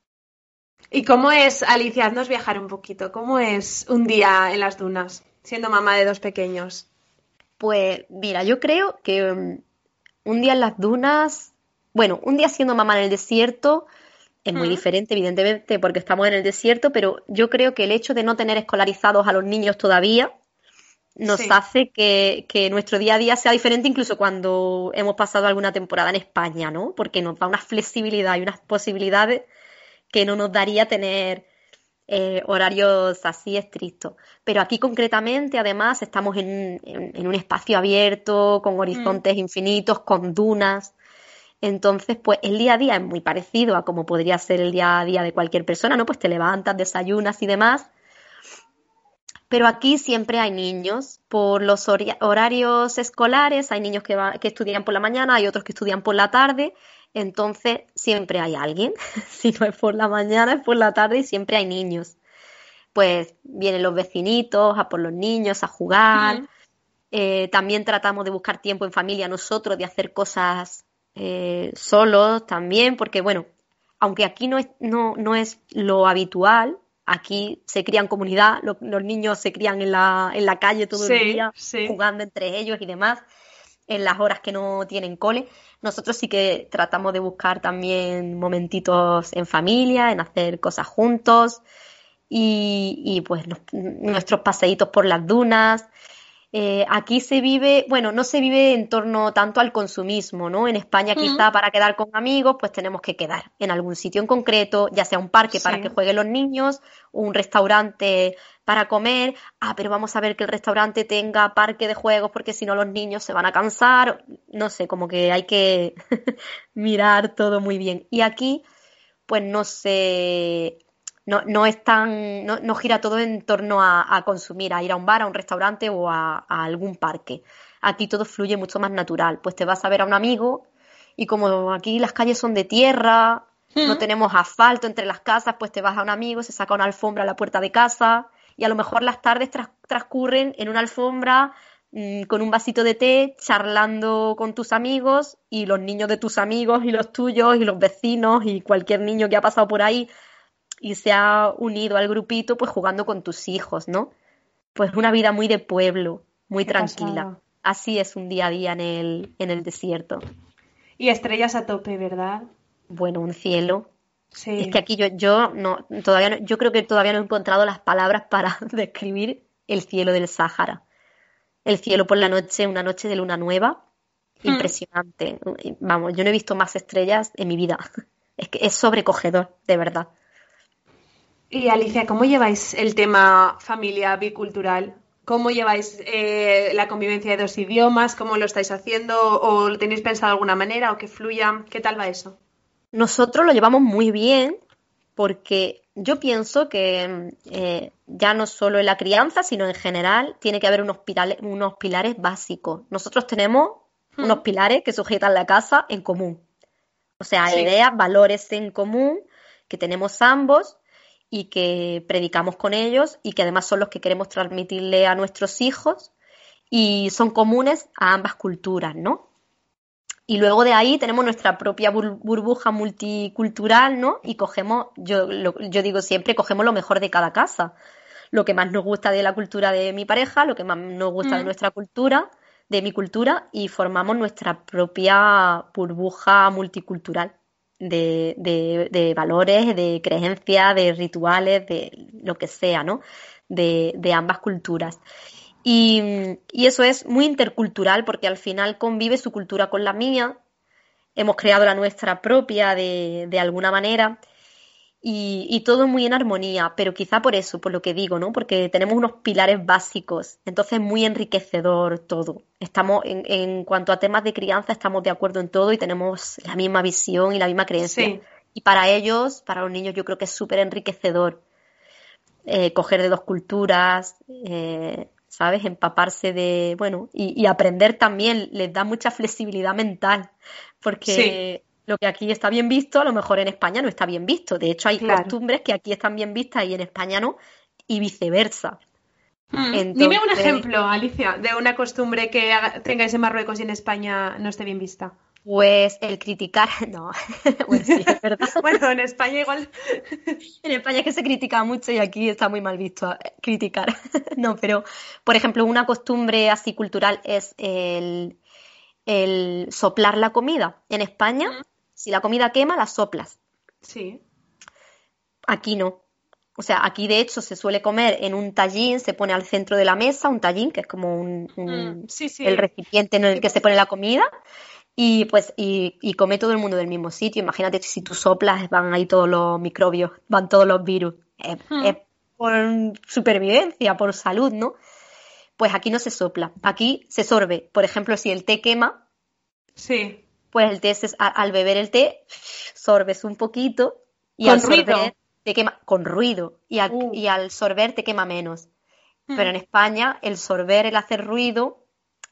¿Y cómo es, Alicia, haznos viajar un poquito? ¿Cómo es un día en las dunas, siendo mamá de dos pequeños? Pues mira, yo creo que um, un día en las dunas, bueno, un día siendo mamá en el desierto es muy ¿Mm? diferente, evidentemente, porque estamos en el desierto, pero yo creo que el hecho de no tener escolarizados a los niños todavía nos sí. hace que, que nuestro día a día sea diferente incluso cuando hemos pasado alguna temporada en España, ¿no? Porque nos da una flexibilidad y unas posibilidades que no nos daría tener eh, horarios así estrictos. Pero aquí concretamente, además, estamos en, en, en un espacio abierto, con horizontes mm. infinitos, con dunas. Entonces, pues el día a día es muy parecido a como podría ser el día a día de cualquier persona, ¿no? Pues te levantas, desayunas y demás. Pero aquí siempre hay niños. Por los horarios escolares, hay niños que, va, que estudian por la mañana, hay otros que estudian por la tarde, entonces siempre hay alguien. Si no es por la mañana, es por la tarde y siempre hay niños. Pues vienen los vecinitos a por los niños, a jugar. Uh-huh. Eh, también tratamos de buscar tiempo en familia nosotros, de hacer cosas eh, solos también, porque bueno, aunque aquí no es, no, no es lo habitual, aquí se cría en comunidad, lo- los niños se crían en la, en la calle todo el Sí, día, sí. jugando entre ellos y demás, en las horas que no tienen cole. Nosotros sí que tratamos de buscar también momentitos en familia, en hacer cosas juntos y, y pues nos- nuestros paseitos por las dunas. Eh, aquí se vive, bueno, no se vive en torno tanto al consumismo, ¿no? En España Mm, quizá para quedar con amigos, pues tenemos que quedar en algún sitio en concreto, ya sea un parque para que sí. jueguen los niños, o un restaurante para comer. Ah, pero vamos a ver que el restaurante tenga parque de juegos porque si no los niños se van a cansar. No sé, como que hay que mirar todo muy bien. Y aquí pues no se, no, no es tan, no, no gira todo en torno a, a consumir, a ir a un bar, a un restaurante o a, a algún parque. Aquí todo fluye mucho más natural. Pues te vas a ver a un amigo y como aquí las calles son de tierra, no Mm. tenemos asfalto entre las casas, pues te vas a un amigo, se saca una alfombra a la puerta de casa y a lo mejor las tardes tras- transcurren en una alfombra mm, con un vasito de té, charlando con tus amigos y los niños de tus amigos y los tuyos y los vecinos y cualquier niño que ha pasado por ahí y se ha unido al grupito, pues jugando con tus hijos, ¿no? Pues una vida muy de pueblo, muy Qué tranquila. pasada. Así es un día a día en el, en el desierto. Y estrellas a tope, ¿verdad? Bueno, un cielo. Es que Sí. aquí yo, yo no, todavía no, yo creo que todavía no he encontrado las palabras para describir el cielo del Sáhara. El cielo por la noche, una noche de luna nueva, Mm. impresionante. Vamos, yo no he visto más estrellas en mi vida. Es que es sobrecogedor, de verdad. Y Alicia, ¿cómo lleváis el tema familia bicultural? ¿Cómo lleváis eh, la convivencia de dos idiomas? ¿Cómo lo estáis haciendo? ¿O lo tenéis pensado de alguna manera? ¿O que fluya? ¿Qué tal va eso? Nosotros lo llevamos muy bien porque yo pienso que eh, ya no solo en la crianza, sino en general, tiene que haber unos pilares, unos pilares básicos. Nosotros tenemos unos Mm. pilares que sujetan la casa en común. O sea, Sí, ideas, valores en común que tenemos ambos y que predicamos con ellos y que además son los que queremos transmitirle a nuestros hijos y son comunes a ambas culturas, ¿no? Y luego de ahí tenemos nuestra propia bur- burbuja multicultural, ¿no? Y cogemos, yo, lo- yo digo siempre, cogemos lo mejor de cada casa. Lo que más nos gusta de la cultura de mi pareja, lo que más nos gusta de mm, nuestra cultura, de mi cultura, y formamos nuestra propia burbuja multicultural de, de- de valores, de creencias, de rituales, de lo que sea, ¿no? De, de ambas culturas. Y, y eso es muy intercultural porque al final convive su cultura con la mía, hemos creado la nuestra propia de, de alguna manera y, y todo muy en armonía, pero quizá por eso, por lo que digo, ¿no? Porque tenemos unos pilares básicos, entonces muy enriquecedor todo. Estamos, en, en cuanto a temas de crianza, estamos de acuerdo en todo y tenemos la misma visión y la misma creencia. sí. Y para ellos, para los niños, yo creo que es súper enriquecedor eh, coger de dos culturas, eh, ¿sabes? Empaparse de, bueno, y, y aprender también les da mucha flexibilidad mental, Sí, porque lo que aquí está bien visto, a lo mejor en España no está bien visto. De hecho, hay claro. costumbres que aquí están bien vistas y en España no, y viceversa. Mm. Dime un Entonces, ejemplo, Alicia, de una costumbre que haga- tengáis en Marruecos y en España no esté bien vista. pues el criticar, no, bueno, sí, es verdad. Bueno, en España igual. En España es que se critica mucho y aquí está muy mal visto eh, criticar. No, pero, por ejemplo, una costumbre así cultural es el, el soplar la comida. En España, Mm. si la comida quema, la soplas. Sí. Aquí no. O sea, aquí de hecho se suele comer en un tallín, se pone al centro de la mesa un tallín, que es como un, Mm. un- Sí, el sí. recipiente en el que Tipo, se pone la comida, y pues y, y come todo el mundo del mismo sitio. Imagínate que si tú soplas, van ahí todos los microbios, van todos los virus. Es, es mm. por supervivencia, por salud, ¿no? Pues aquí no se sopla, aquí se sorbe. Por ejemplo, si el té quema, Sí. pues el té es, a- al beber el té, sorbes un poquito y Con al ruido. sorber te quema con ruido y al, Uh. y al sorber te quema menos. Pero Mm. en España el sorber, el hacer ruido,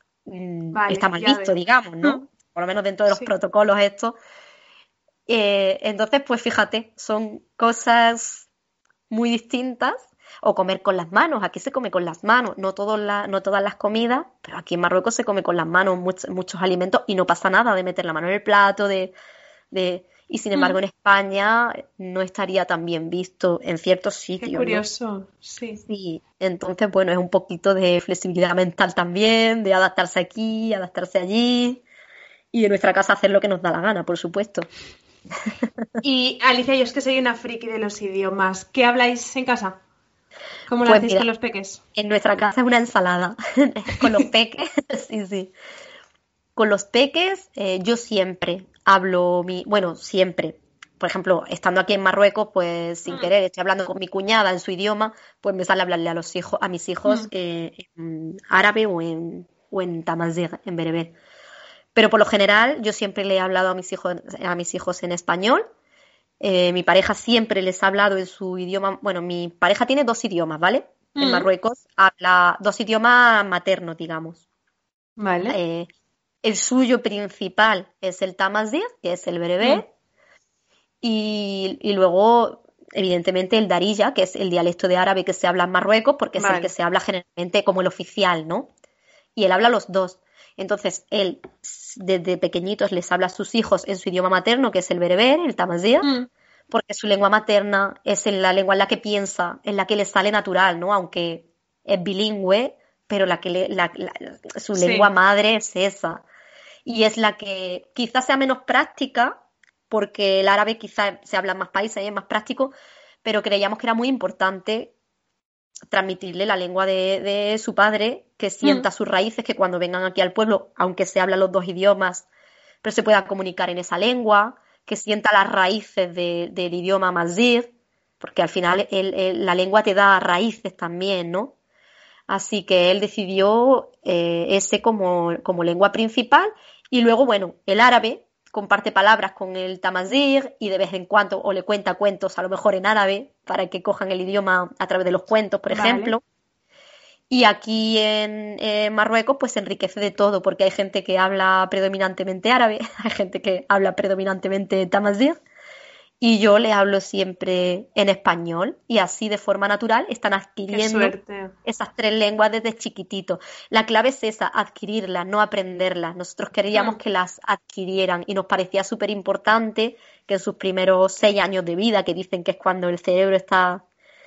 mm, está Vale, mal ya visto, veo. digamos, Mm. ¿no? Por lo menos dentro de los Sí. protocolos estos. Eh, entonces, pues fíjate, son cosas muy distintas O comer con las manos, aquí se come con las manos, no, todos la, no todas las comidas, pero aquí en Marruecos se come con las manos much, muchos alimentos y no pasa nada de meter la mano en el plato, de, de... y sin embargo Mm, en España no estaría tan bien visto en ciertos qué sitios, ¿no? curioso, sí. Sí, entonces bueno, es un poquito de flexibilidad mental también, de adaptarse aquí, adaptarse allí y en nuestra casa hacer lo que nos da la gana, por supuesto. Y Alicia, yo es que soy una friki de los idiomas. ¿Qué habláis en casa? ¿Cómo lo Pues hacéis mira, con los peques? en nuestra casa es una ensalada con los peques, sí, sí. Con los peques, eh, yo siempre hablo mi, bueno, siempre. Por ejemplo, estando aquí en Marruecos, pues sin Mm, querer estoy hablando con mi cuñada en su idioma, pues me sale a hablarle a los hijos, a mis hijos mm, eh, en árabe o en, o en tamazigh, en bereber. Pero por lo general, yo siempre le he hablado a mis hijos, a mis hijos en español. Eh, mi pareja siempre les ha hablado en su idioma. Bueno, mi pareja tiene dos idiomas, ¿vale? En mm, Marruecos habla dos idiomas maternos, digamos. vale. Eh, el suyo principal es el tamazigh, que es el Mm, bereber, y, y luego, evidentemente, el darija, que es el dialecto de árabe que se habla en Marruecos, porque es el que vale. se habla generalmente como el oficial, ¿no? Y él habla los dos. Entonces, él desde pequeñitos les habla a sus hijos en su idioma materno, que es el bereber, el tamazigh, Mm, porque su lengua materna es en la lengua en la que piensa, en la que le sale natural, ¿no? Aunque es bilingüe, pero la que le- la- la- su lengua sí. madre es esa. Y es la que quizás sea menos práctica, porque el árabe quizás se habla en más países y es más práctico, pero creíamos que era muy importante transmitirle la lengua de, de su padre, que Mm, sienta sus raíces, que cuando vengan aquí al pueblo, aunque se hablan los dos idiomas, pero se pueda comunicar en esa lengua, que sienta las raíces de- del idioma mazir, porque al final el- el- la lengua te da raíces también, ¿no? Así que él decidió eh, ese como, como lengua principal y luego, bueno, el árabe comparte palabras con el tamazigh y de vez en cuando o le cuenta cuentos a lo mejor en árabe para que cojan el idioma a través de los cuentos, por vale. ejemplo. Y aquí en, en Marruecos pues se enriquece de todo porque hay gente que habla predominantemente árabe, hay gente que habla predominantemente tamazigh y yo le hablo siempre en español y así de forma natural están Qué adquiriendo suerte. esas tres lenguas desde chiquitito. La clave es esa, adquirirlas, no aprenderlas. Nosotros queríamos Mm, que las adquirieran y nos parecía súper importante que en sus primeros seis años de vida, que dicen que es cuando el cerebro está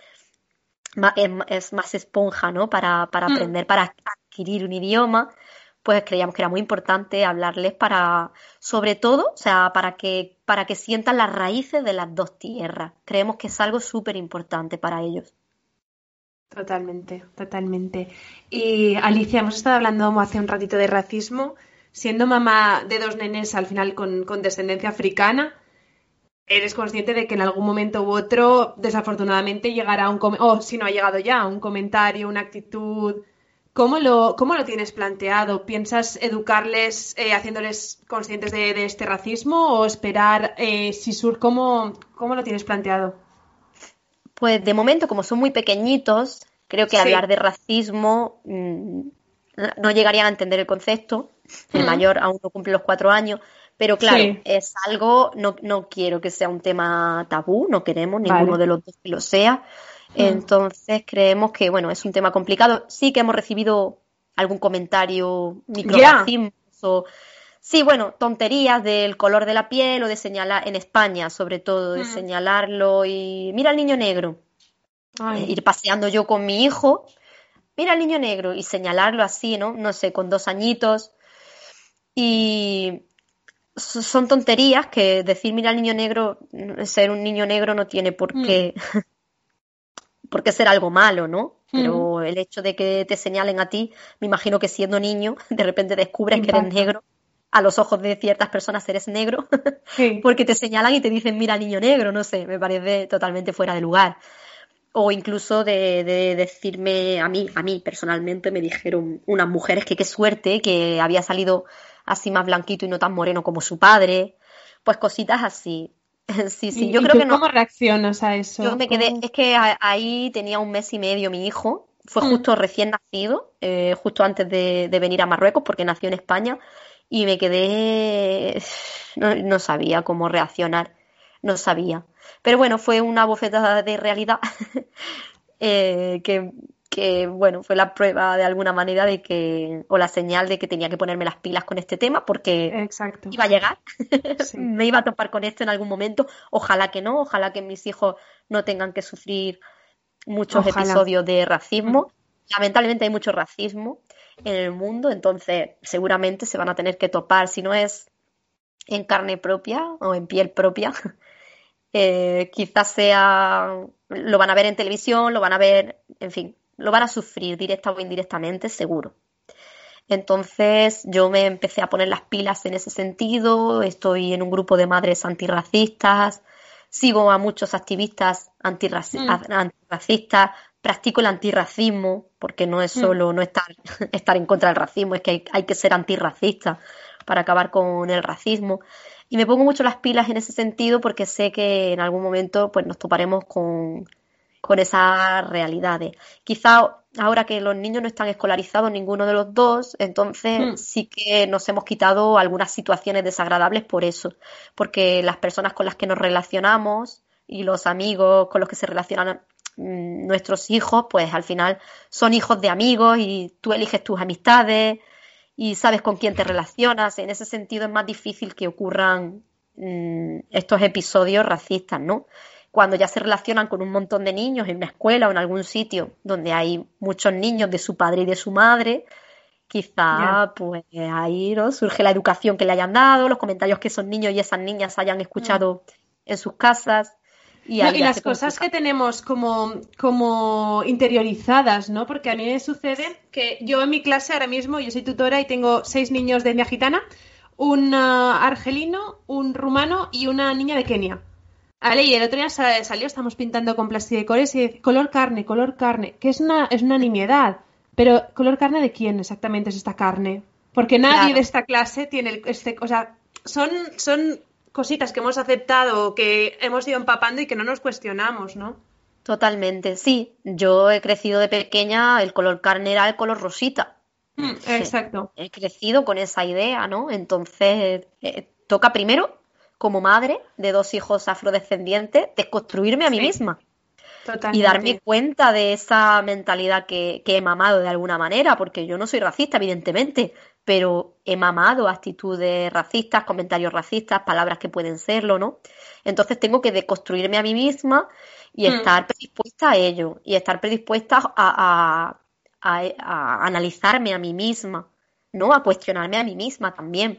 ma- es, es más esponja, ¿no? Para, para mm. aprender, para adquirir un idioma, pues creíamos que era muy importante hablarles para, sobre todo, o sea, para que, para que sientan las raíces de las dos tierras. Creemos que es algo súper importante para ellos. Totalmente, totalmente. Y Alicia, hemos estado hablando hace un ratito de racismo. Siendo mamá de dos nenes al final con, con descendencia africana, eres consciente de que en algún momento u otro, desafortunadamente, llegará un com- o si no ha llegado ya, un comentario, una actitud. ¿Cómo lo, cómo lo tienes planteado? ¿Piensas educarles eh, haciéndoles conscientes de, de este racismo o esperar eh, si sur? ¿Cómo, cómo lo tienes planteado? Pues de momento, como son muy pequeñitos, creo que hablar Sí. de racismo mmm, no llegarían a entender el concepto. El Mm, mayor aún no cumple los cuatro años, pero claro, sí, es algo, no, no quiero que sea un tema tabú, no queremos ninguno vale. de los dos que lo sea. Mm, Entonces creemos que, bueno, es un tema complicado. Sí que hemos recibido algún comentario ya. microrracismo o, sí, bueno, tonterías del color de la piel o de señalar, en España sobre todo, de Mm, señalarlo y mira al niño negro, eh, ay. ir paseando yo con mi hijo, mira al niño negro y señalarlo así, ¿no? No sé, con dos añitos. Y so- son tonterías que decir mira al niño negro, ser un niño negro no tiene por Mm, qué, por qué ser algo malo, ¿no? mm, Pero el hecho de que te señalen a ti, me imagino que siendo niño, de repente descubres que eres impacta. negro, a los ojos de ciertas personas eres negro, Sí. porque te señalan y te dicen mira niño negro, no sé, me parece totalmente fuera de lugar. O incluso de, de decirme a mí, a mí personalmente me dijeron unas mujeres que qué suerte, que había salido así más blanquito y no tan moreno como su padre, pues cositas así. Sí, sí, yo ¿Y, y creo tú que no, cómo reaccionas a yo eso? me quedé, ¿Cómo? es que a- ahí tenía un mes y medio mi hijo, fue Mm, justo recién nacido, eh, justo antes de, de venir a Marruecos, porque nació en España, y me quedé, no, no sabía cómo reaccionar, no sabía. Pero bueno, fue una bofetada de realidad eh, que, que, bueno, fue la prueba de alguna manera de que, o la señal de que tenía que ponerme las pilas con este tema porque Exacto. iba a llegar, Sí. me iba a topar con esto en algún momento. Ojalá que no, ojalá que mis hijos no tengan que sufrir muchos Ojalá. episodios de racismo. Lamentablemente hay mucho racismo en el mundo, entonces seguramente se van a tener que topar, si no es en carne propia o en piel propia, eh, quizás sea, lo van a ver en televisión, lo van a ver, en fin, lo van a sufrir directa o indirectamente, seguro. Entonces yo me empecé a poner las pilas en ese sentido, estoy en un grupo de madres antirracistas, sigo a muchos activistas antirraci- Mm. antirracistas, practico el antirracismo, porque no es solo no estar, estar en contra del racismo, es que hay, hay que ser antirracista para acabar con el racismo. Y me pongo mucho las pilas en ese sentido porque sé que en algún momento pues, nos toparemos con, con esas realidades. Quizá ahora que los niños no están escolarizados ninguno de los dos, entonces Mm. sí que nos hemos quitado algunas situaciones desagradables por eso, porque las personas con las que nos relacionamos y los amigos con los que se relacionan mmm, nuestros hijos, pues al final son hijos de amigos y tú eliges tus amistades y sabes con quién te relacionas. En ese sentido es más difícil que ocurran mmm, estos episodios racistas, ¿no? Cuando ya se relacionan con un montón de niños en una escuela o en algún sitio donde hay muchos niños de su padre y de su madre, quizá Ya. pues ahí ¿no? surge la educación que le hayan dado, los comentarios que esos niños y esas niñas hayan Mm. escuchado en sus casas y No, ahí y ya las se cosas complica. que tenemos como, como interiorizadas, ¿no? Porque a mí me sucede que yo en mi clase ahora mismo, yo soy tutora y tengo seis niños de etnia gitana, un ah, argelino, un rumano y una niña de Kenia. Vale, y el otro día sa- salió, estamos pintando con plastidecores y dice, color carne, color carne, que es una, es una nimiedad. Pero, ¿color carne de quién exactamente es esta carne? Porque nadie de Claro, esta clase tiene el- este, o sea, son, son cositas que hemos aceptado, que hemos ido empapando y que no nos cuestionamos, ¿no? totalmente. Sí, yo he crecido de pequeña, el color carne era el color rosita. Mm, exacto. He crecido con esa idea, ¿no? Entonces, eh, toca primero, como madre de dos hijos afrodescendientes, desconstruirme a mí Sí, misma y darme totalmente. cuenta de esa mentalidad que, que he mamado de alguna manera, porque yo no soy racista, evidentemente, pero he mamado actitudes racistas, comentarios racistas, palabras que pueden serlo, ¿no? Entonces tengo que deconstruirme a mí misma y Mm, estar predispuesta a ello, y estar predispuesta a, a, a, a analizarme a mí misma, ¿no? A cuestionarme a mí misma también.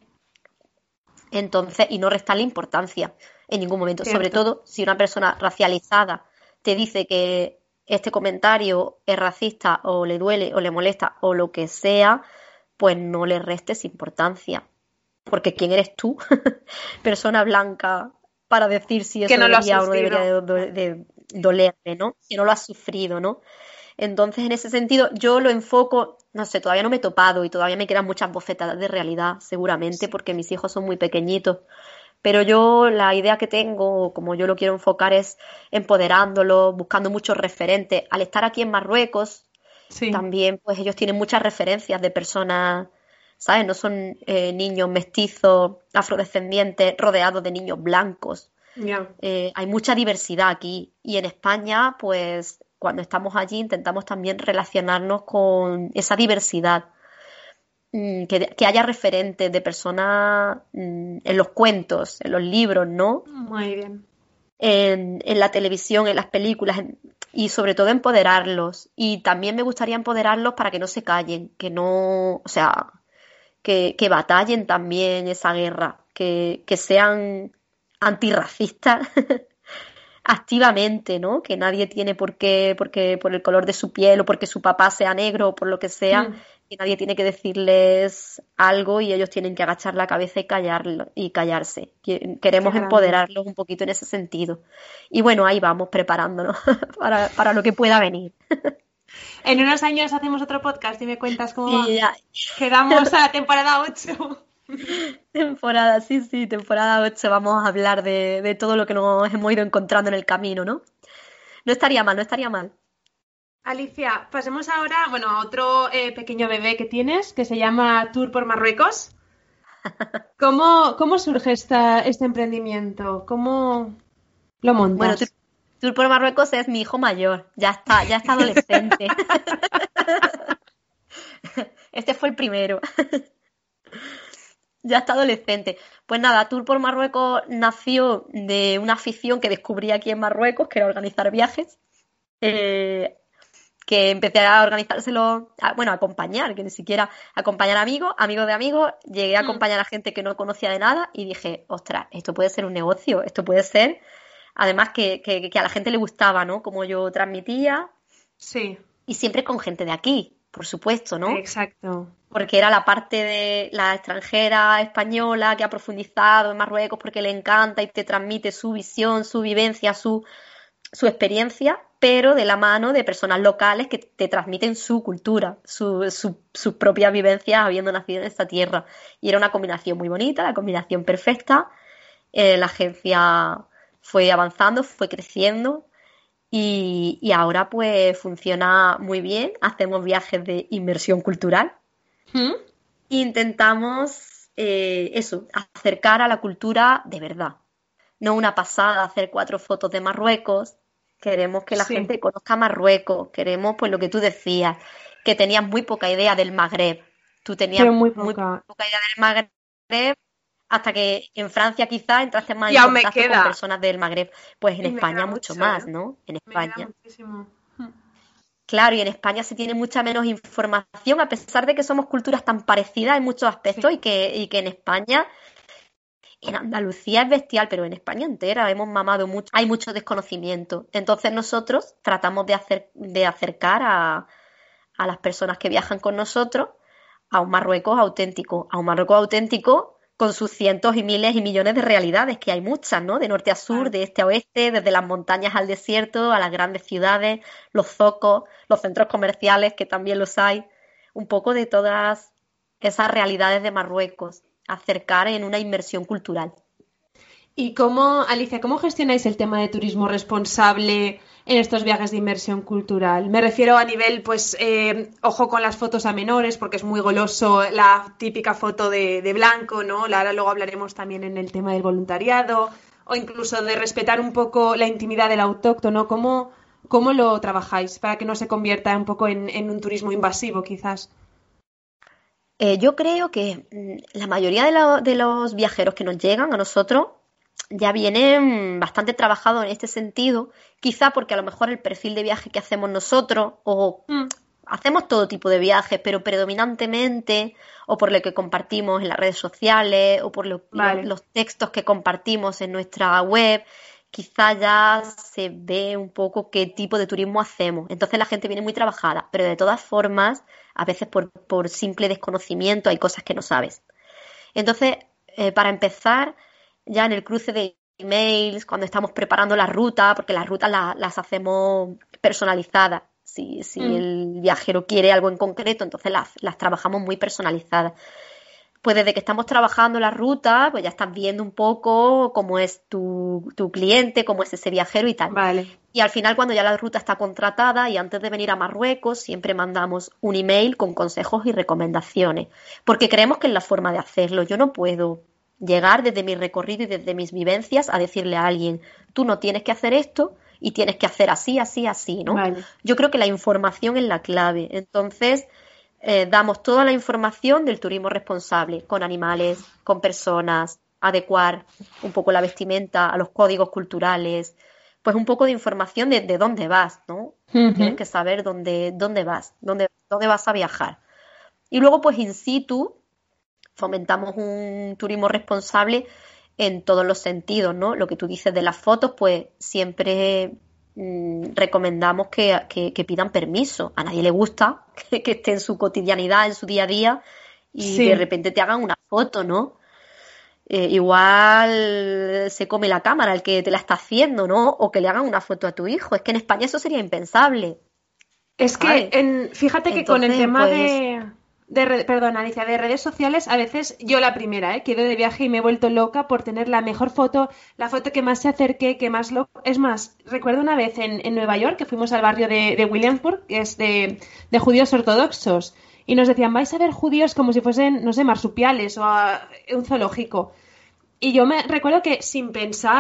Entonces, y no restarle importancia en ningún momento, sobre cierto. todo si una persona racializada te dice que este comentario es racista o le duele o le molesta o lo que sea, pues no le restes importancia. Porque ¿quién eres tú, persona blanca, para decir si Que eso no lo has debería o no debería sufrido. de, de- de dolerle, ¿no? Que no lo has sufrido, ¿no? Entonces, en ese sentido, yo lo enfoco, no sé, todavía no me he topado y todavía me quedan muchas bofetadas de realidad, seguramente, Sí. porque mis hijos son muy pequeñitos. Pero yo la idea que tengo, como yo lo quiero enfocar, es empoderándolo, buscando muchos referentes. Al estar aquí en Marruecos, Sí, también pues ellos tienen muchas referencias de personas, ¿sabes? No son eh, niños mestizos, afrodescendientes, rodeados de niños blancos. ya. Eh, hay mucha diversidad aquí y en España, pues cuando estamos allí intentamos también relacionarnos con esa diversidad, mm, que, que haya referentes de personas mm, en los cuentos, en los libros, ¿no? Muy bien. En, en la televisión, en las películas en- y sobre todo empoderarlos. Y también me gustaría empoderarlos para que no se callen, que no, o sea, que, que batallen también esa guerra, que, que sean antirracistas activamente, ¿no? Que nadie tiene por qué, porque por el color de su piel o porque su papá sea negro o por lo que sea, Mm, que nadie tiene que decirles algo y ellos tienen que agachar la cabeza y callarlo, y callarse. Que- qué Queremos grande. empoderarlos un poquito en ese sentido. Y bueno, ahí vamos preparándonos para, para lo que pueda venir. En unos años hacemos otro podcast y me cuentas cómo Sí, va. ya. Quedamos a la temporada ocho. Temporada, sí, sí, temporada ocho vamos a hablar de, de todo lo que nos hemos ido encontrando en el camino, ¿no? No estaría mal, no estaría mal. Alicia, pasemos ahora, bueno, a otro eh, pequeño bebé que tienes, que se llama Tour por Marruecos. ¿Cómo, cómo surge esta, este emprendimiento? ¿Cómo lo Bueno, te, montas? Tour por Marruecos es mi hijo mayor. Ya está, ya está adolescente. Este fue el primero. Ya está adolescente. Pues nada, Tour por Marruecos nació de una afición que descubrí aquí en Marruecos, que era organizar viajes. Eh, que empecé a organizárselo, a, bueno, a acompañar, que ni siquiera acompañar amigos, amigos de amigos, llegué a acompañar a gente que no conocía de nada y dije, ostras, esto puede ser un negocio, esto puede ser, además que, que, que a la gente le gustaba, ¿no? Como yo transmitía. Sí. Y siempre con gente de aquí, por supuesto, ¿no? Exacto. Porque era la parte de la extranjera española que ha profundizado en Marruecos porque le encanta y te transmite su visión, su vivencia, su, su experiencia, pero de la mano de personas locales que te transmiten su cultura, su, su, sus propias vivencias habiendo nacido en esta tierra. Y era una combinación muy bonita, la combinación perfecta. Eh, la agencia fue avanzando, fue creciendo y, y ahora pues funciona muy bien. Hacemos viajes de inmersión cultural. ¿Mm? Intentamos eh, eso, acercar a la cultura de verdad. No una pasada, hacer cuatro fotos de Marruecos. Queremos que la Sí. gente conozca Marruecos. Queremos, pues, lo que tú decías, que tenías muy poca idea del Magreb. Tú tenías Pero muy muy poca. poca idea del Magreb hasta que en Francia quizás entraste más Y en aún me contacto con queda. personas del Magreb. Pues en Y me queda España mucho mucho, ¿eh? más, ¿no? En Me queda España. muchísimo. Mm. Claro, y en España se tiene mucha menos información, a pesar de que somos culturas tan parecidas en muchos aspectos Sí. y que, y que en España, en Andalucía es bestial, pero en España entera hemos mamado mucho, hay mucho desconocimiento. Entonces nosotros tratamos de hacer, de acercar a, a las personas que viajan con nosotros a un Marruecos auténtico, a un Marruecos auténtico con sus cientos y miles y millones de realidades, que hay muchas, ¿no? De norte a sur, Claro. de este a oeste, desde las montañas al desierto, a las grandes ciudades, los zocos, los centros comerciales, que también los hay, un poco de todas esas realidades de Marruecos, acercar en una inmersión cultural. ¿Y cómo, Alicia, cómo gestionáis el tema de turismo responsable en estos viajes de inmersión cultural? Me refiero a nivel, pues, eh, ojo con las fotos a menores, porque es muy goloso la típica foto de, de blanco, ¿no? Ahora luego hablaremos también en el tema del voluntariado, o incluso de respetar un poco la intimidad del autóctono. ¿Cómo, cómo lo trabajáis para que no se convierta un poco en, en un turismo invasivo, quizás? Eh, yo creo que mm, la mayoría de, lo- de los viajeros que nos llegan a nosotros ya vienen bastante trabajados en este sentido, quizá porque a lo mejor el perfil de viaje que hacemos nosotros, o Mm, hacemos todo tipo de viajes, pero predominantemente, o por lo que compartimos en las redes sociales, o por lo- lo- vale. los textos que compartimos en nuestra web, quizá ya se ve un poco qué tipo de turismo hacemos. Entonces la gente viene muy trabajada, pero de todas formas, a veces por, por simple desconocimiento hay cosas que no sabes. Entonces, eh, para empezar, ya en el cruce de emails, cuando estamos preparando la ruta, porque las rutas la- las hacemos personalizadas. Si, si Mm, el viajero quiere algo en concreto, entonces las, las trabajamos muy personalizadas. Pues desde que estamos trabajando la ruta, pues ya estás viendo un poco cómo es tu, tu cliente, cómo es ese viajero y tal. vale. Y al final, cuando ya la ruta está contratada y antes de venir a Marruecos, siempre mandamos un email con consejos y recomendaciones, porque creemos que es la forma de hacerlo. Yo no puedo llegar desde mi recorrido y desde mis vivencias a decirle a alguien, tú no tienes que hacer esto y tienes que hacer así, así, así, ¿no? Vale. Yo creo que la información es la clave. Entonces, eh, damos toda la información del turismo responsable, con animales, con personas, adecuar un poco la vestimenta a los códigos culturales, pues un poco de información de, de dónde vas, ¿no? Tienes Ujú. que saber dónde, dónde vas, dónde, dónde vas a viajar. Y luego, pues in situ, fomentamos un turismo responsable en todos los sentidos, ¿no? Lo que tú dices de las fotos, pues siempre mm, recomendamos que, que- que pidan permiso. A nadie le gusta que, que esté en su cotidianidad, en su día a día, y de Sí. repente te hagan una foto, ¿no? Eh, igual se come la cámara el que te la está haciendo, ¿no? O que le hagan una foto a tu hijo. Es que en España eso sería impensable, Es que, ¿sabes? en, fíjate que con el Entonces, tema pues de, de re- perdón, Alicia, de redes sociales, a veces yo la primera, ¿eh? Quiero de viaje y me he vuelto loca por tener la mejor foto, la foto que más se acerque, que más lo... Es más, recuerdo una vez en, en Nueva York que fuimos al barrio de, de Williamsburg, que es de, de judíos ortodoxos, y nos decían, vais a ver judíos como si fuesen, no sé, marsupiales o a- un zoológico. Y yo me recuerdo que sin pensar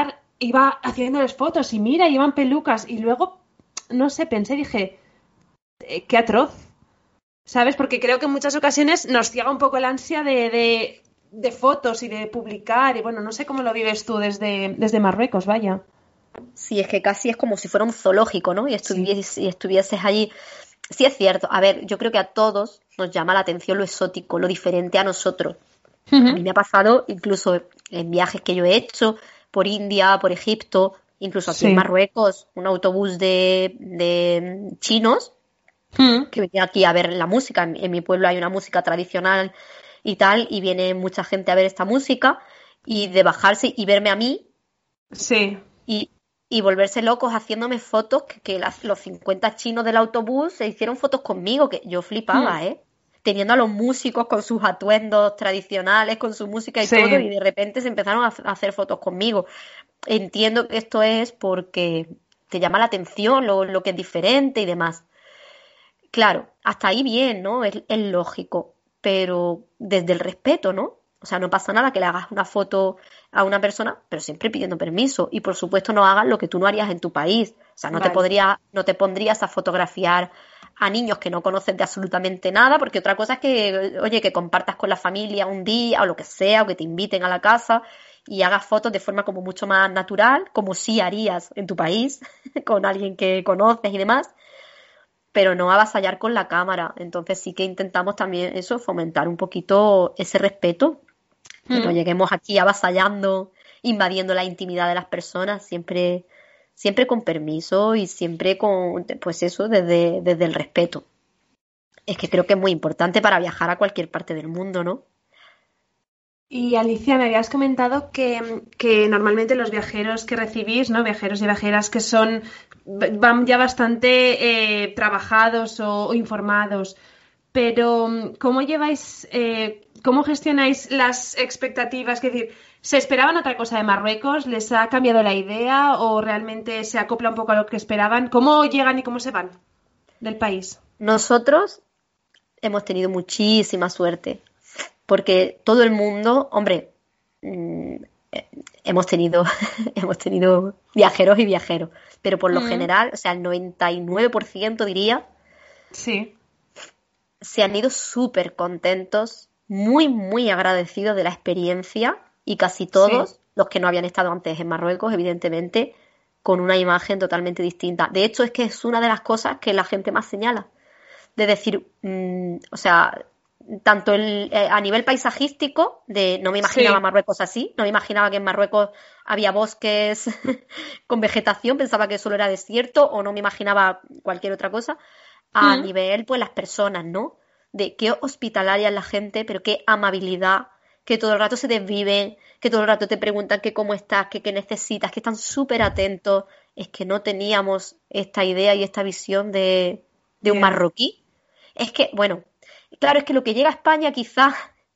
iba haciéndoles fotos y mira, llevan pelucas. Y luego, no sé, pensé, dije, eh, qué atroz, ¿sabes? Porque creo que en muchas ocasiones nos ciega un poco el ansia de, de, de fotos y de publicar. Y bueno, no sé cómo lo vives tú desde, desde Marruecos, vaya. Sí, es que casi es como si fuera un zoológico, ¿no? Y Sí. estuvieses, y estuvieses allí. Sí, es cierto. A ver, yo creo que a todos nos llama la atención lo exótico, lo diferente a nosotros. A mí Uh-huh. me ha pasado incluso en viajes que yo he hecho por India, por Egipto, incluso aquí en Sí. Marruecos, un autobús de, de chinos Uh-huh. que venía aquí a ver la música. En, en mi pueblo hay una música tradicional y tal, y viene mucha gente a ver esta música y de bajarse y verme a mí Sí. y, y volverse locos haciéndome fotos, que, que las- los cincuenta chinos del autobús se hicieron fotos conmigo, que yo Uh-huh. flipaba, ¿eh? Teniendo a los músicos con sus atuendos tradicionales, con su música y todo, Sí. y de repente se empezaron a, a hacer fotos conmigo. Entiendo que esto es porque te llama la atención lo, lo que es diferente y demás. Claro, hasta ahí bien, ¿no? Es, es lógico, pero desde el respeto, ¿no? O sea, no pasa nada que le hagas una foto a una persona, pero siempre pidiendo permiso. Y por supuesto no hagas lo que tú no harías en tu país. O sea, no te Vale. podría, no te pondrías a fotografiar a niños que no conoces de absolutamente nada, porque otra cosa es que, oye, que compartas con la familia un día o lo que sea, o que te inviten a la casa y hagas fotos de forma como mucho más natural, como sí harías en tu país, con alguien que conoces y demás, pero no avasallar con la cámara. Entonces sí que intentamos también eso, fomentar un poquito ese respeto, que no Uh-huh. lleguemos aquí avasallando, invadiendo la intimidad de las personas, siempre, siempre con permiso y siempre con, pues eso, desde, desde el respeto. Es que creo que es muy importante para viajar a cualquier parte del mundo, ¿no? Y Alicia, me habías comentado que, que normalmente los viajeros que recibís, ¿no? Viajeros y viajeras que son, van ya bastante eh, trabajados o, o informados, pero mm, ¿cómo lleváis, eh, cómo gestionáis las expectativas? Es decir, ¿se esperaban otra cosa de Marruecos? ¿Les ha cambiado la idea o realmente se acopla un poco a lo que esperaban? ¿Cómo llegan y cómo se van del país? Nosotros hemos tenido muchísima suerte, porque todo el mundo, hombre, mmm, hemos tenido, hemos tenido viajeros y viajeros, pero por lo Mm, general, o sea, el noventa y nueve por ciento diría, sí, se han ido súper contentos, muy, muy agradecidos de la experiencia y casi sí. todos, los que no habían estado antes en Marruecos, evidentemente, con una imagen totalmente distinta. De hecho, es que es una de las cosas que la gente más señala, de decir, mmm, o sea, tanto el, eh, a nivel paisajístico, de no me imaginaba Sí. Marruecos así, no me imaginaba que en Marruecos había bosques con vegetación, pensaba que solo era desierto o no me imaginaba cualquier otra cosa, a Mm, nivel, pues las personas, ¿no? De qué hospitalaria es la gente, pero qué amabilidad, que todo el rato se desviven, que todo el rato te preguntan que cómo estás, que qué necesitas, que están súper atentos. Es que no teníamos esta idea y esta visión de, de un ya. marroquí. Es que, bueno, claro, es que lo que llega a España quizás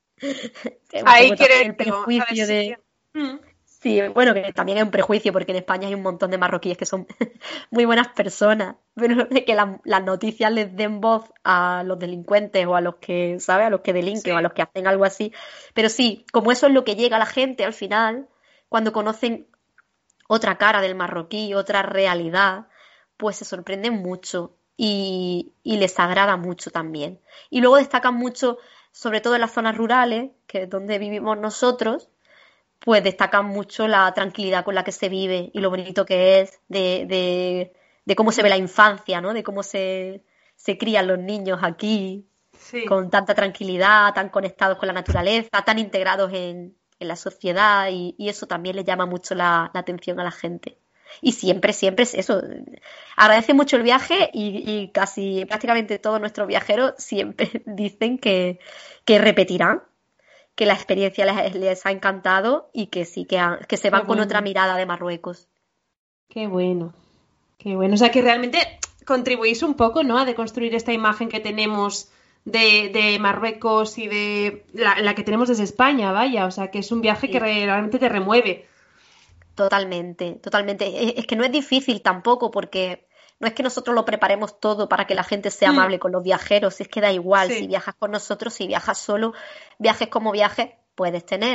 es un Ahí poco también quiero el ir yo, a ver prejuicio si... de... Mm, Sí, bueno, que también es un prejuicio porque en España hay un montón de marroquíes que son muy buenas personas, pero de que la- las noticias les den voz a los delincuentes o a los que, ¿sabes? A los que delinquen o a sí. los que hacen algo así. Pero sí, como eso es lo que llega a la gente al final, cuando conocen otra cara del marroquí, otra realidad, pues se sorprenden mucho y, y les agrada mucho también. Y luego destacan mucho, sobre todo en las zonas rurales, que es donde vivimos nosotros, pues destacan mucho la tranquilidad con la que se vive y lo bonito que es de, de, de cómo se ve la infancia, ¿no? De cómo se, se crían los niños aquí Sí. con tanta tranquilidad, tan conectados con la naturaleza, tan integrados en, en la sociedad y, y eso también le llama mucho la, la atención a la gente. Y siempre, siempre es eso. Agradece mucho el viaje y, y casi prácticamente todos nuestros viajeros siempre dicen que, que repetirán, que la experiencia les, les ha encantado y que sí, que, han- que se Qué van con otra bueno, mirada de Marruecos. qué bueno, qué bueno. O sea que realmente contribuís un poco, ¿no? A deconstruir esta imagen que tenemos de, de Marruecos y de la, la que tenemos desde España, vaya. O sea que es un viaje que Sí, re- realmente te remueve. totalmente, totalmente. Es, es que no es difícil tampoco porque no es que nosotros lo preparemos todo para que la gente sea Mm, amable con los viajeros, es que da igual si sí, viajas con nosotros, si viajas solo, viajes como viajes puedes tener.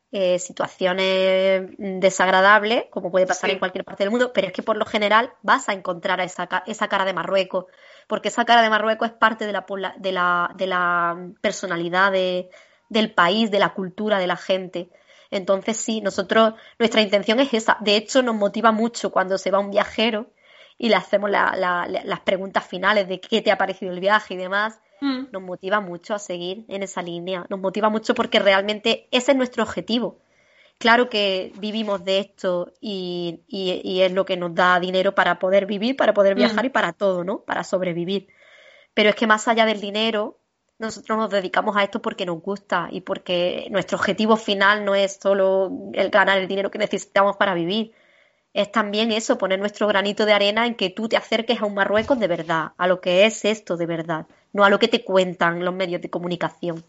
eh, situaciones desagradables, como puede pasar Sí. en cualquier parte del mundo, pero es que por lo general vas a encontrar a esa, ca- esa cara de Marruecos, porque esa cara de Marruecos es parte de la, pobla- de la, de la personalidad de- del país, de la cultura de la gente. Entonces sí, nosotros, nuestra intención es esa. De hecho, nos motiva mucho cuando se va un viajero y le hacemos la- la- la- las preguntas finales de qué te ha parecido el viaje y demás. Mm. Nos motiva mucho a seguir en esa línea. Nos motiva mucho porque realmente ese es nuestro objetivo. Claro que vivimos de esto y, y- y es lo que nos da dinero para poder vivir, para poder Mm. viajar y para todo, ¿no? Para sobrevivir. Pero es que más allá del dinero, nosotros nos dedicamos a esto porque nos gusta y porque nuestro objetivo final no es solo el ganar el dinero que necesitamos para vivir. Es también eso, poner nuestro granito de arena en que tú te acerques a un Marruecos de verdad, a lo que es esto de verdad, no a lo que te cuentan los medios de comunicación.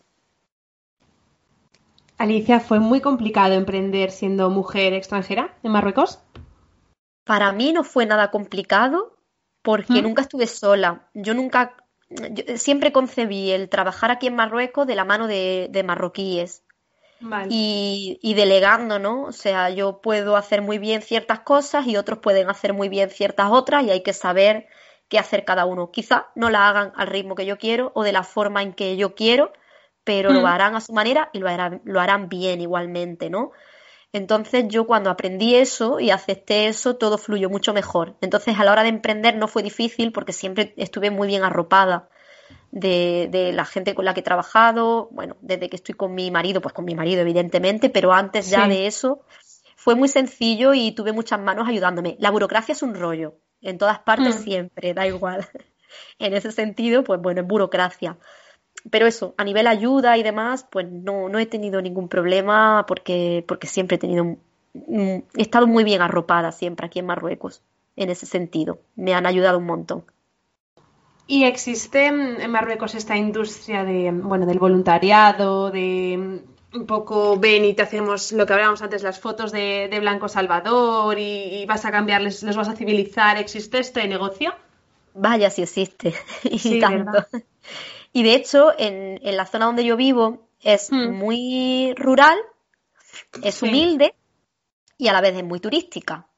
Alicia, ¿fue muy complicado emprender siendo mujer extranjera en Marruecos? Para mí no fue nada complicado porque Mm. nunca estuve sola. Yo nunca, yo siempre concebí el trabajar aquí en Marruecos de la mano de, de marroquíes. Vale. Y, y delegando, ¿no? O sea, yo puedo hacer muy bien ciertas cosas y otros pueden hacer muy bien ciertas otras y hay que saber qué hacer cada uno. Quizá no la hagan al ritmo que yo quiero o de la forma en que yo quiero, pero lo Mm. harán a su manera y lo harán, lo harán bien igualmente, ¿no? Entonces yo cuando aprendí eso y acepté eso, todo fluyó mucho mejor. Entonces a la hora de emprender no fue difícil porque siempre estuve muy bien arropada de, de la gente con la que he trabajado, bueno, desde que estoy con mi marido, pues con mi marido evidentemente, pero antes ya Sí. de eso fue muy sencillo y tuve muchas manos ayudándome. La burocracia es un rollo, en todas partes Mm. siempre, da igual. En ese sentido, pues bueno, es burocracia. Pero eso, a nivel ayuda y demás, pues no, no he tenido ningún problema porque, porque siempre he tenido, un- un- he estado muy bien arropada siempre aquí en Marruecos, en ese sentido. Me han ayudado un montón. ¿Y existe en Marruecos esta industria de, bueno, del voluntariado, de mm, un poco ven y te hacemos lo que hablábamos antes, las fotos de, de Blanco Salvador y, y vas a cambiarles, los vas a civilizar? ¿Existe este negocio? Vaya si existe, y Sí, tanto. ¿verdad? Y de hecho, en, en la zona donde yo vivo es Mm. muy rural, es Sí, humilde y a la vez es muy turística.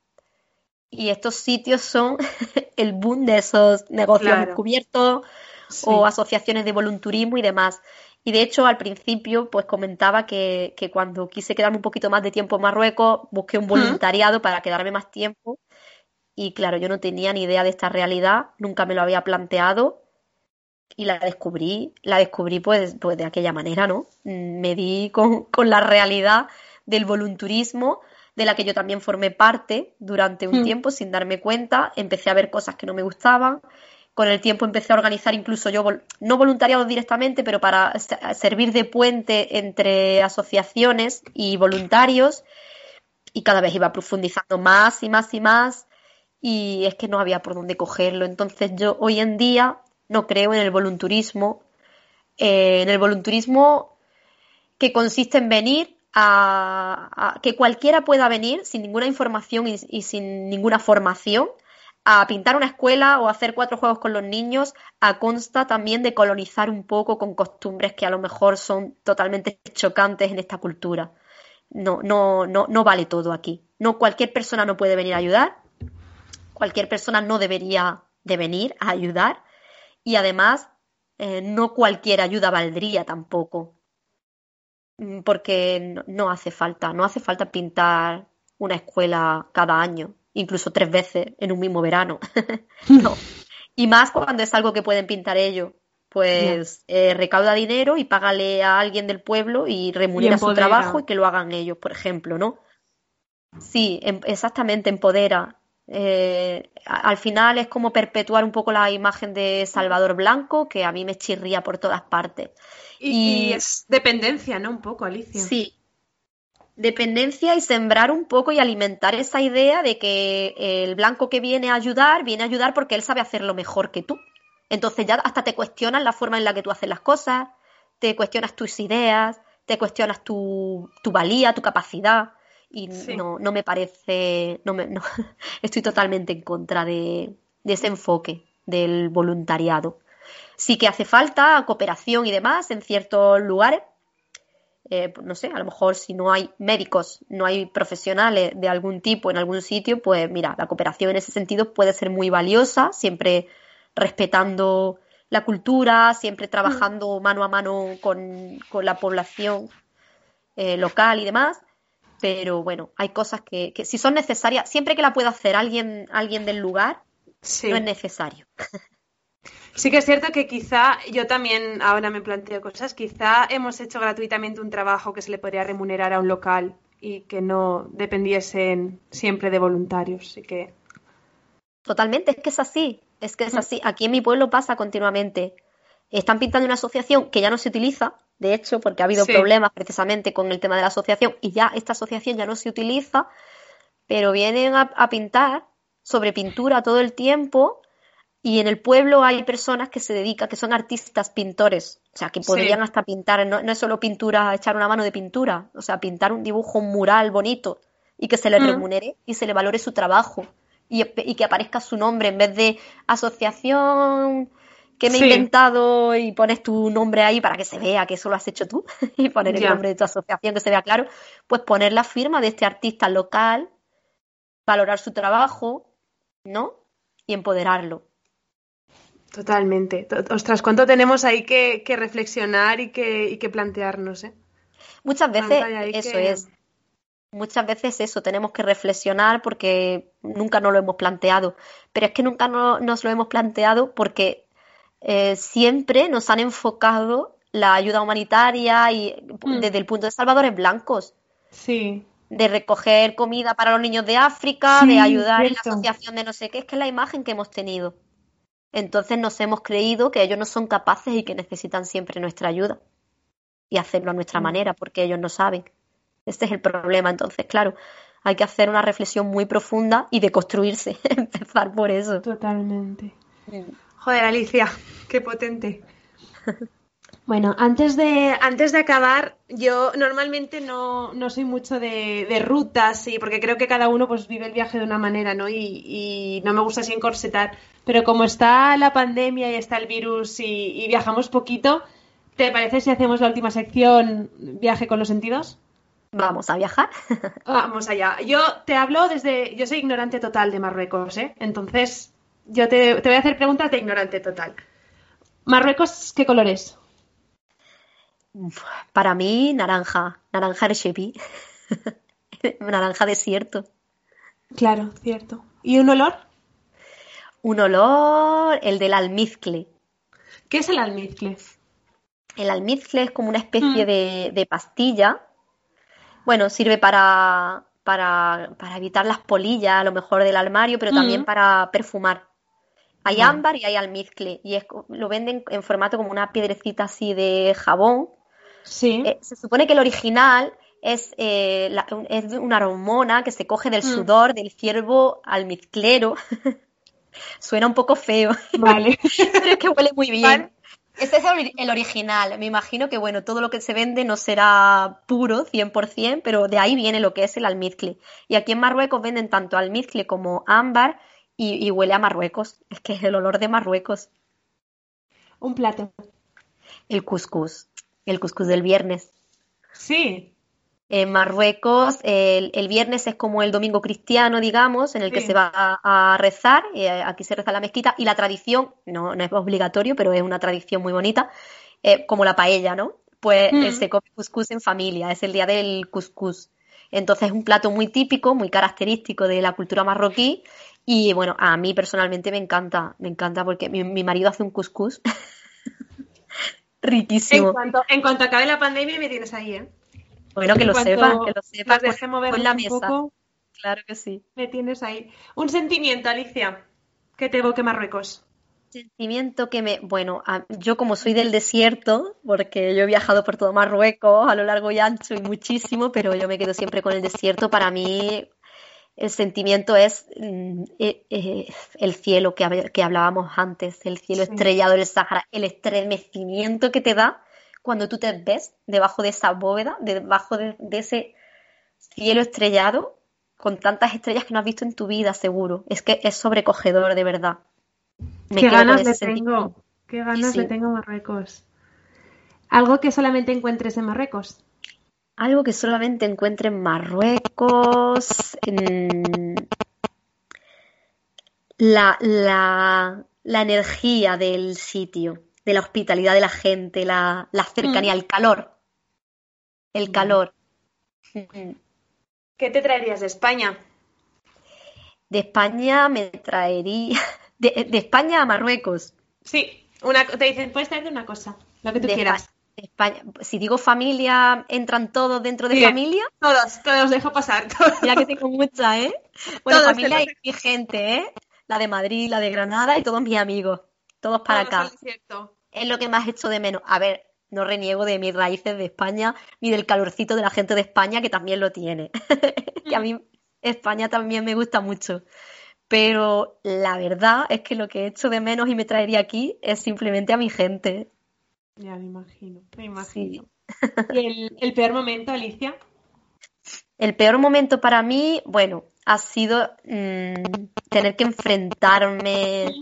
Y estos sitios son el boom de esos negocios claro. encubiertos o Sí. asociaciones de volunturismo y demás. Y de hecho, al principio, pues comentaba que, que cuando quise quedarme un poquito más de tiempo en Marruecos, busqué un Mm. voluntariado para quedarme más tiempo. Y claro, yo no tenía ni idea de esta realidad, nunca me lo había planteado y la descubrí, la descubrí pues, pues de aquella manera, ¿no? Mm, Me di con, con la realidad del volunturismo, de la que yo también formé parte durante un Mm. tiempo sin darme cuenta, empecé a ver cosas que no me gustaban, con el tiempo empecé a organizar incluso yo, vol- no voluntariado directamente, pero para se- servir de puente entre asociaciones y voluntarios y cada vez iba profundizando más y más y más y es que no había por dónde cogerlo. Entonces yo hoy en día no creo en el volunturismo, eh, en el volunturismo que consiste en venir a, a que cualquiera pueda venir sin ninguna información y, y sin ninguna formación a pintar una escuela o hacer cuatro juegos con los niños, a consta también de colonizar un poco con costumbres que a lo mejor son totalmente chocantes en esta cultura. No, no, no, no vale todo aquí. No, cualquier persona no puede venir a ayudar, cualquier persona no debería de venir a ayudar y además eh, no cualquier ayuda valdría tampoco, mm, porque no, no hace falta, no hace falta pintar una escuela cada año, incluso tres veces en un mismo verano. No. Y más cuando es algo que pueden pintar ellos. Ya. Pues eh, recauda dinero y págale a alguien del pueblo y Y remunera su trabajo empodera. y que lo hagan ellos, por ejemplo, ¿no? Sí, em- exactamente, empodera. Eh, a- al final es como perpetuar un poco la imagen de Salvador Blanco, que a mí me chirría por todas partes. Y, y Y es dependencia, ¿no? Un poco, Alicia. sí, dependencia y sembrar un poco y alimentar esa idea de que el blanco que viene a ayudar, viene a ayudar porque él sabe hacerlo mejor que tú. Entonces ya hasta te cuestionas la forma en la que tú haces las cosas, te cuestionas tus ideas, te cuestionas tu, tu valía, tu capacidad. Y Sí. no, no me parece, no me, no, estoy totalmente en contra de, de ese enfoque del voluntariado. Sí que hace falta cooperación y demás en ciertos lugares, eh, no sé, a lo mejor si no hay médicos, no hay profesionales de algún tipo en algún sitio, pues mira, la cooperación en ese sentido puede ser muy valiosa, siempre respetando la cultura, siempre trabajando mano a mano con, con la población eh, local y demás. Pero bueno, hay cosas que, que si son necesarias, siempre que la pueda hacer alguien, alguien del lugar, Sí. no es necesario. Sí que es cierto que quizá, yo también ahora me planteo cosas, quizá hemos hecho gratuitamente un trabajo que se le podría remunerar a un local y que no dependiesen siempre de voluntarios. Así que... Totalmente, es que es así, es que es así. Aquí en mi pueblo pasa continuamente. Están pintando una asociación que ya no se utiliza, de hecho, porque ha habido Sí. problemas precisamente con el tema de la asociación y ya esta asociación ya no se utiliza, pero vienen a, a pintar sobre pintura todo el tiempo y en el pueblo hay personas que se dedican, que son artistas pintores, o sea, que podrían Sí. hasta pintar, no, no es solo pintura, echar una mano de pintura, o sea, pintar un dibujo, un mural bonito y que se le Mm. remunere y se le valore su trabajo y, y que aparezca su nombre en vez de asociación que me he Sí, inventado y pones tu nombre ahí para que se vea que eso lo has hecho tú y poner el ya, nombre de tu asociación que se vea claro, pues poner la firma de este artista local, valorar su trabajo, ¿no? Y empoderarlo. totalmente. To- Ostras, cuánto tenemos ahí que, que reflexionar y que, y que plantearnos, ¿eh? Muchas Cuánto veces hay ahí eso que... es, muchas veces eso, tenemos que reflexionar porque nunca nos lo hemos planteado, pero es que nunca no- nos lo hemos planteado porque eh, siempre nos han enfocado la ayuda humanitaria y Mm. desde el punto de salvadores blancos, Sí, de recoger comida para los niños de África, de sí, ayudar en la cierto. asociación de no sé qué, es que es la imagen que hemos tenido. Entonces nos hemos creído que ellos no son capaces y que necesitan siempre nuestra ayuda y hacerlo a nuestra Mm. manera porque ellos no saben. Este es el problema. Entonces, claro, hay que hacer una reflexión muy profunda y deconstruirse, empezar por eso. Totalmente. Mm. Joder, Alicia, qué potente. Bueno, antes de, antes de acabar, yo normalmente no, no soy mucho de, de rutas, sí, porque creo que cada uno pues vive el viaje de una manera, ¿no? Y, y no me gusta así encorsetar. Pero como está la pandemia y está el virus y, y viajamos poquito, ¿te parece si hacemos la última sección, viaje con los sentidos? Vamos a viajar. Vamos allá. Yo te hablo desde... Yo soy ignorante total de Marruecos, ¿eh? Entonces, yo te, te voy a hacer preguntas de ignorante total. Marruecos, ¿qué color es? Uf, para mí, naranja, naranja Erchevi, naranja desierto. Claro, cierto. ¿Y un olor? Un olor, el del almizcle. ¿Qué es el almizcle? El almizcle es como una especie Mm, de, de pastilla. Bueno, sirve para, para, para evitar las polillas, a lo mejor del armario, pero también mm, para perfumar. Hay vale. ámbar y hay almizcle, y es, co- lo venden en formato como una piedrecita así de jabón. Sí. Eh, se supone que el original es, eh, la- un- es de una hormona que se coge del Mm, sudor del ciervo almizclero. Suena un poco feo, vale. pero es que huele muy Vale. bien. Ese es el, ori- el original. Me imagino que, bueno, todo lo que se vende no será puro, cien por ciento, pero de ahí viene lo que es el almizcle. Y aquí en Marruecos venden tanto almizcle como ámbar y, y huele a Marruecos. Es que es el olor de Marruecos. Un plato. El cuscús, el cuscús del viernes. Sí. En Marruecos, el, el viernes es como el domingo cristiano, digamos, en el que se Sí. va a, a rezar. Eh, aquí se reza en la mezquita y la tradición, no, no es obligatorio, pero es una tradición muy bonita, eh, como la paella, ¿no? Pues eh, Mm. se come cuscús en familia, es el día del cuscús. Entonces es un plato muy típico, muy característico de la cultura marroquí y bueno, a mí personalmente me encanta, me encanta porque mi, mi marido hace un cuscús En riquísimo. cuanto, en cuanto acabe la pandemia me tienes ahí, ¿eh? Bueno, que En lo sepas, que cuanto lo sepas nos con deje con la movernos un mesa. poco, Claro que sí. me tienes ahí. Un sentimiento, Alicia, que te evoque Marruecos. Sentimiento que me, bueno, a- yo como soy del desierto, porque yo he viajado por todo Marruecos a lo largo y ancho y muchísimo, pero yo me quedo siempre con el desierto. Para mí el sentimiento es mm, eh, eh, el cielo que, hab- que hablábamos antes, el cielo Sí. estrellado del Sahara, el estremecimiento que te da cuando tú te ves debajo de esa bóveda, debajo de, de ese cielo estrellado con tantas estrellas que no has visto en tu vida, seguro. Es que es sobrecogedor, de verdad. Me Qué quedo con ganas le ese sentimiento. tengo. Qué Sí, ganas le sí. tengo a Marruecos. Algo que solamente encuentres en Marruecos. Algo que solamente encuentre en Marruecos. mm, la, la, la energía del sitio, de la hospitalidad de la gente, la, la cercanía, Mm. el calor. El Vale. calor. Mm. ¿Qué te traerías de España? De España me traería. De, de España a Marruecos. Sí, una, te dicen, puedes traerte una cosa, lo que tú De España, quieras. de España. Si digo familia, ¿entran todos dentro de Sí, familia? todos, todos, dejo pasar, Mira que todos, tengo muchas, ¿eh? Bueno, todos te familia los y mi gente, ¿eh? La de Madrid, la de Granada y todos mis amigos. Todos para todos al acá. desierto. Es lo que más echo de menos. A ver, no reniego de mis raíces de España ni del calorcito de la gente de España, que también lo tiene. Que a Mm. mí España también me gusta mucho. Pero la verdad es que lo que echo de menos y me traería aquí es simplemente a mi gente. Ya me imagino, me Sí. imagino. ¿Y el, el peor momento, Alicia? El peor momento para mí, bueno, ha sido mm, tener que enfrentarme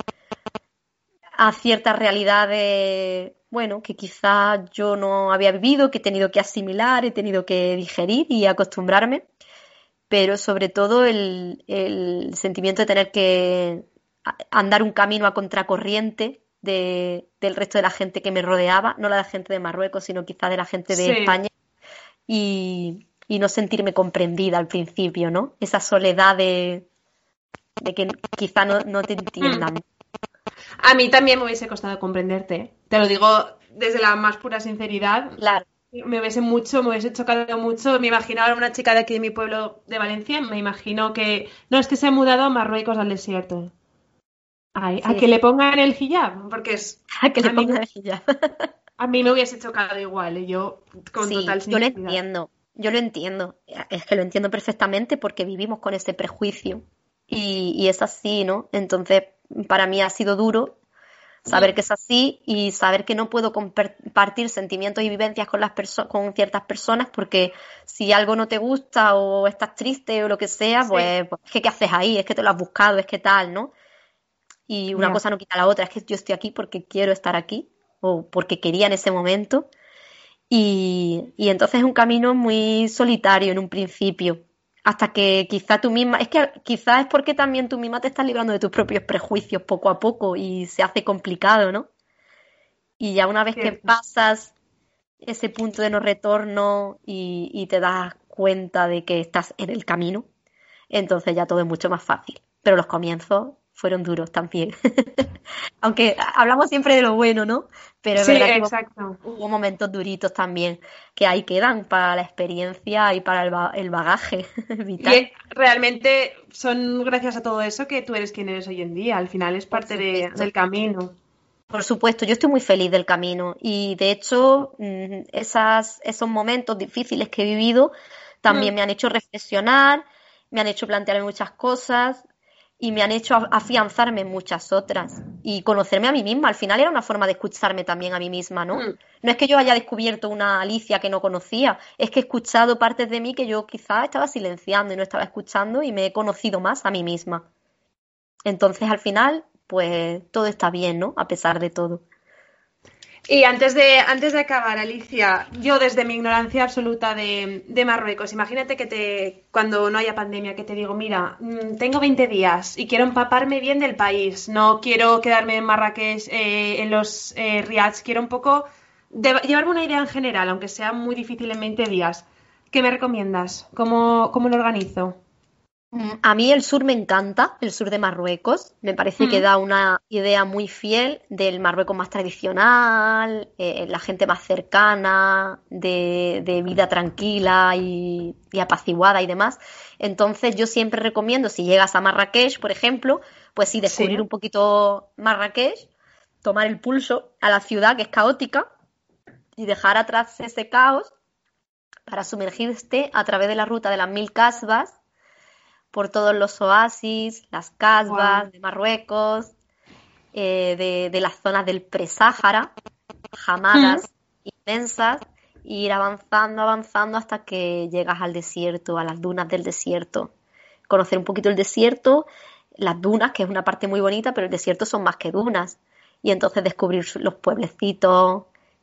a ciertas realidades, bueno, que quizás yo no había vivido, que he tenido que asimilar, he tenido que digerir y acostumbrarme, pero sobre todo el, el sentimiento de tener que a- andar un camino a contracorriente de, del resto de la gente que me rodeaba, no la gente de Marruecos, sino quizás de la gente de Sí. España, y, y no sentirme comprendida al principio, ¿no? Esa soledad de, de que quizá no, no te Mm. entiendan. A mí también me hubiese costado comprenderte, ¿eh? Te lo digo desde la más pura sinceridad. Claro, Me hubiese mucho, me hubiese chocado mucho. Me imaginaba a una chica de aquí de mi pueblo de Valencia. Me imagino que. No, es que se ha mudado a Marruecos al desierto. Ay, a sí, que le pongan el hijab, porque es. a que le A mí, pongan el ya. a mí me hubiese chocado igual, ¿eh? Yo con Sí, total yo lo sinceridad. entiendo, yo lo entiendo. Es que lo entiendo perfectamente porque vivimos con ese prejuicio y, y es así, ¿no? Entonces, para mí ha sido duro saber Mm. que es así y saber que no puedo compartir sentimientos y vivencias con las perso- con ciertas personas, porque si algo no te gusta o estás triste o lo que sea, Sí, pues, pues es que ¿qué haces ahí? Es que te lo has buscado, es que tal, ¿no? Y una ya. cosa no quita la otra, es que yo estoy aquí porque quiero estar aquí o porque quería en ese momento. Y, y entonces es un camino muy solitario en un principio, hasta que quizá tú misma, es que quizás es porque también tú misma te estás librando de tus propios prejuicios poco a poco y se hace complicado, ¿no? Y ya una vez que Cierto. pasas ese punto de no retorno y, y te das cuenta de que estás en el camino, entonces ya todo es mucho más fácil. Pero los comienzos fueron duros también. Aunque hablamos siempre de lo bueno, ¿no? Pero es Sí, verdad que hubo, exacto. hubo momentos duritos también que ahí quedan para la experiencia y para el, ba- el bagaje Y vital. eh, realmente son gracias a todo eso que tú eres quien eres hoy en día. Al final es Por parte de- supuesto. del camino. Por supuesto, yo estoy muy feliz del camino y de hecho mm, esas, esos momentos difíciles que he vivido también Mm. me han hecho reflexionar, me han hecho plantearme muchas cosas y me han hecho a- afianzarme en muchas otras y conocerme a mí misma. Al final era una forma de escucharme también a mí misma, ¿no? Mm. No es que yo haya descubierto una Alicia que no conocía, es que he escuchado partes de mí que yo quizás estaba silenciando y no estaba escuchando y me he conocido más a mí misma. Entonces al final, pues todo está bien, ¿no? A pesar de todo. Y antes de, antes de acabar, Alicia, yo desde mi ignorancia absoluta de, de Marruecos, imagínate que te, cuando no haya pandemia, que te digo, mira, mm, tengo veinte días y quiero empaparme bien del país, no quiero quedarme en Marrakech, eh, en los eh, riads, quiero un poco de- llevarme una idea en general, aunque sea muy difícil en veinte días. ¿Qué me recomiendas? ¿Cómo, cómo lo organizo? Mm, A mí el sur me encanta, el sur de Marruecos. Me parece que Mm. da una idea muy fiel del Marruecos más tradicional, eh, la gente más cercana, de, de vida tranquila y, y apaciguada y demás. Entonces yo siempre recomiendo, si llegas a Marrakech, por ejemplo, pues sí, Sí. descubrir un poquito Marrakech, tomar el pulso a la ciudad que es caótica y dejar atrás ese caos para sumergirte a través de la ruta de las mil casbas por todos los oasis, las Wow. casbas de Marruecos, eh, de, de las zonas del presáhara, Mm. jamadas inmensas, e ir avanzando, avanzando hasta que llegas al desierto, a las dunas del desierto. Conocer un poquito el desierto, las dunas, que es una parte muy bonita, pero el desierto son más que dunas. Y entonces descubrir los pueblecitos,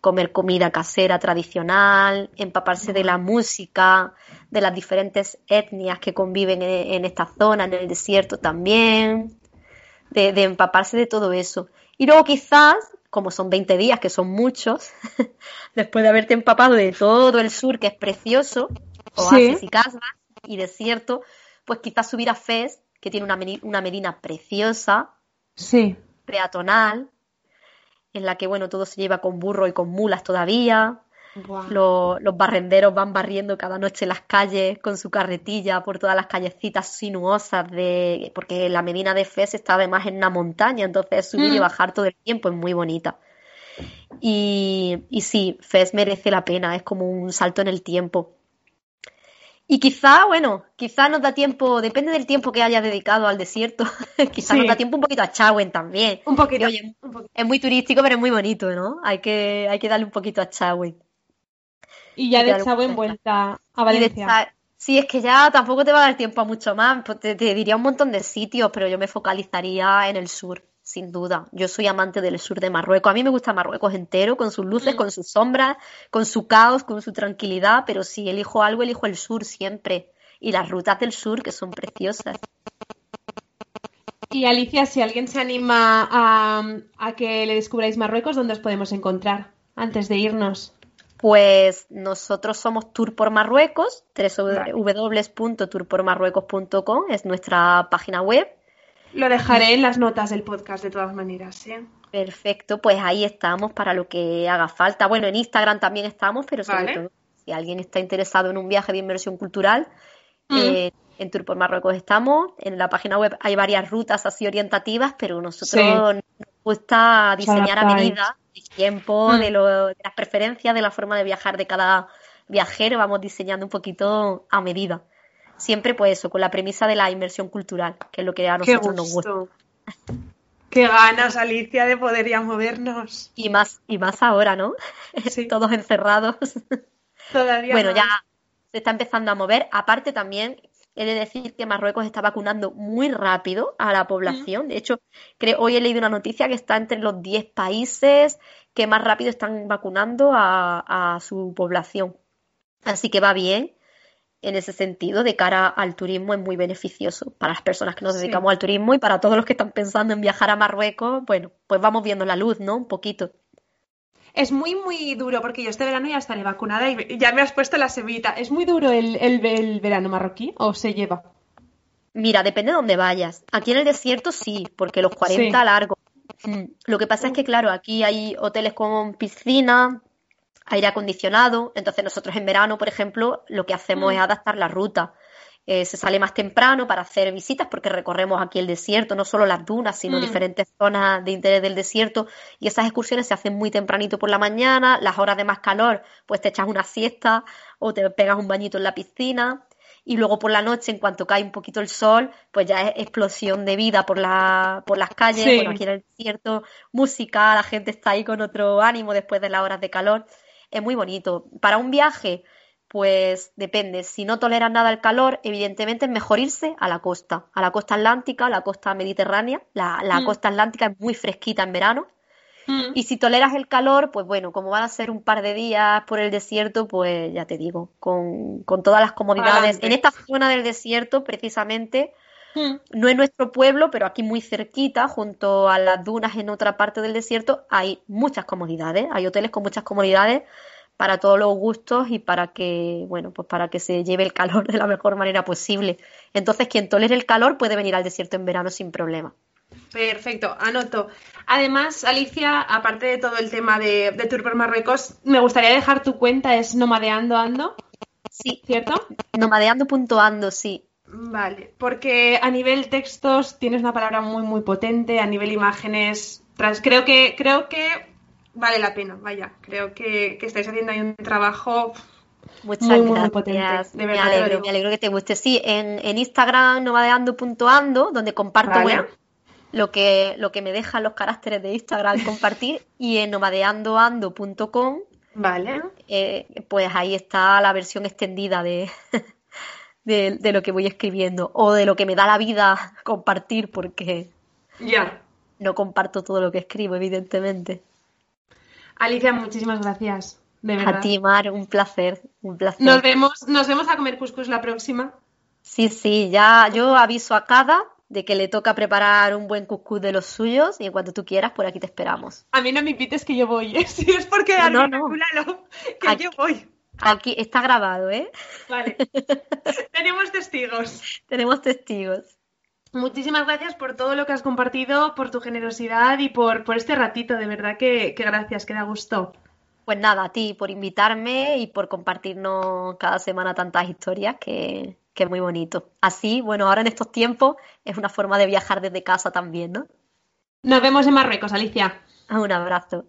comer comida casera tradicional, empaparse de la música, de las diferentes etnias que conviven en, en esta zona, en el desierto también, de, de empaparse de todo eso. Y luego quizás, como son veinte días, que son muchos, después de haberte empapado de todo el sur, que es precioso, oasis Sí. y casbah y desierto, pues quizás subir a Fez, que tiene una, meni- una medina preciosa, Sí. peatonal, en la que, bueno, todo se lleva con burro y con mulas todavía. Buah. Lo- los barrenderos van barriendo cada noche las calles con su carretilla por todas las callecitas sinuosas de... porque la Medina de Fez está además en una montaña, entonces subir y Mm. bajar todo el tiempo es muy bonita. Y, y sí, Fez merece la pena, es como un salto en el tiempo. Y quizá, bueno, quizá nos da tiempo, depende del tiempo que hayas dedicado al desierto, quizá nos da Sí. tiempo un poquito a Chauen también, Un que poquito. oye, Un poquito. es muy turístico pero es muy bonito, ¿no? Hay que, hay que darle un poquito a Chauen. Y Hay ya que de darle un Chavo poquito en a Chauen. vuelta a Y de Valencia. esta- sí, es que ya tampoco te va a dar tiempo a mucho más, pues te, te diría un montón de sitios, pero yo me focalizaría en el sur, sin duda. Yo soy amante del sur de Marruecos. A mí me gusta Marruecos entero, con sus luces, Mm. con sus sombras, con su caos, con su tranquilidad, pero si elijo algo, elijo el sur siempre. Y las rutas del sur, que son preciosas. Y Alicia, si alguien se anima a, a que le descubráis Marruecos, ¿dónde os podemos encontrar antes de irnos? Pues nosotros somos Tour por Marruecos, Vale. w w w punto tour por marruecos punto com es nuestra página web. Lo dejaré en las notas del podcast de todas maneras, ¿eh? Perfecto, pues ahí estamos para lo que haga falta. Bueno, en Instagram también estamos, pero sobre Vale. todo, si alguien está interesado en un viaje de inmersión cultural, Mm. eh, en Tour por Marruecos estamos. En la página web hay varias rutas así orientativas, pero Sí, nosotros nos gusta os diseñar a adaptáis. medida del tiempo, de, Mm. lo- de las preferencias, de la forma de viajar de cada viajero. Vamos diseñando un poquito a medida. Siempre, pues eso, con la premisa de la inmersión cultural, que es lo que a Qué nosotros nos gusta. gusto. Qué ganas, Alicia, de poder ya movernos. Y más, y más ahora, ¿no? Sí, Todos encerrados. todavía Bueno, ya más. se está empezando a mover. Aparte también he de decir que Marruecos está vacunando muy rápido a la Mm. población. De hecho, creo, hoy he leído una noticia que está entre los diez países que más rápido están vacunando a, a su población. Así que va bien en ese sentido. De cara al turismo es muy beneficioso para las personas que nos Sí. dedicamos al turismo y para todos los que están pensando en viajar a Marruecos. Bueno, pues vamos viendo la luz, ¿no? Un poquito. Es muy, muy duro porque yo este verano ya estaré vacunada y ya me has puesto la semillita. ¿Es muy duro el, el, el verano marroquí o se lleva? Mira, depende de dónde vayas. Aquí en el desierto sí, porque los Sí. cuarenta largos. Mm, Lo que pasa es Uf. que, claro, aquí hay hoteles con piscina, aire acondicionado. Entonces nosotros en verano, por ejemplo, lo que hacemos es Mm. adaptar la ruta. Eh, se sale más temprano para hacer visitas porque recorremos aquí el desierto, no solo las dunas, sino Mm. diferentes zonas de interés del desierto. Y esas excursiones se hacen muy tempranito por la mañana, las horas de más calor, pues te echas una siesta o te pegas un bañito en la piscina. Y luego por la noche, en cuanto cae un poquito el sol, pues ya es explosión de vida por la, por las calles. Bueno, Sí. aquí en el desierto, música, la gente está ahí con otro ánimo después de las horas de calor. Es muy bonito. Para un viaje, pues depende. Si no toleras nada el calor, evidentemente es mejor irse a la costa, a la costa atlántica, a la costa mediterránea. La, la Mm. costa atlántica es muy fresquita en verano. Mm. Y si toleras el calor, pues bueno, como van a ser un par de días por el desierto, pues ya te digo, con, con todas las comodidades. En Pa'lante. esta zona del desierto, precisamente, Mm. no es nuestro pueblo, pero aquí muy cerquita, junto a las dunas en otra parte del desierto, hay muchas comodidades. Hay hoteles con muchas comodidades para todos los gustos y para que, bueno, pues para que se lleve el calor de la mejor manera posible. Entonces, quien tolere el calor puede venir al desierto en verano sin problema. Perfecto, anoto. Además, Alicia, aparte de todo el tema de, de Tour por Marruecos, me gustaría dejar tu cuenta, es Nomadeando Ando, Sí, ¿cierto? nomadeando punto ando, sí. Vale, porque a nivel textos tienes una palabra muy, muy potente, a nivel imágenes, tras, creo que, creo que vale la pena, vaya, creo que, que estáis haciendo ahí un trabajo Muchas muy, muy, muy potente, gracias. de Me verdad te lo alegro, me digo. alegro que te guste. Sí, en, en Instagram nomadeando punto ando, donde comparto, Vale, bueno, lo que, lo que me dejan los caracteres de Instagram compartir, y en nomadeando ando punto com, vale, eh, pues ahí está la versión extendida de, de, de lo que voy escribiendo, o de lo que me da la vida compartir, porque ya. no comparto todo lo que escribo, evidentemente. Alicia, muchísimas gracias, de verdad. A ti, Mar, un placer, un placer. Nos vemos, nos vemos a comer cuscús la próxima. Sí, sí, ya yo aviso a Cada de que le toca preparar un buen cuscús de los suyos y en cuanto tú quieras, por aquí te esperamos. A mí no me invites que yo voy, ¿eh? Si es porque No, no, alguien no. calcúlalo, que Aquí, yo voy. aquí está grabado, ¿eh? Vale. Tenemos testigos. Tenemos testigos. Muchísimas gracias por todo lo que has compartido, por tu generosidad y por, por este ratito, de verdad que, que gracias, que da gusto. Pues nada, a ti por invitarme y por compartirnos cada semana tantas historias que, que es muy bonito. Así, bueno, ahora en estos tiempos es una forma de viajar desde casa también, ¿no? Nos vemos en Marruecos, Alicia. Un abrazo.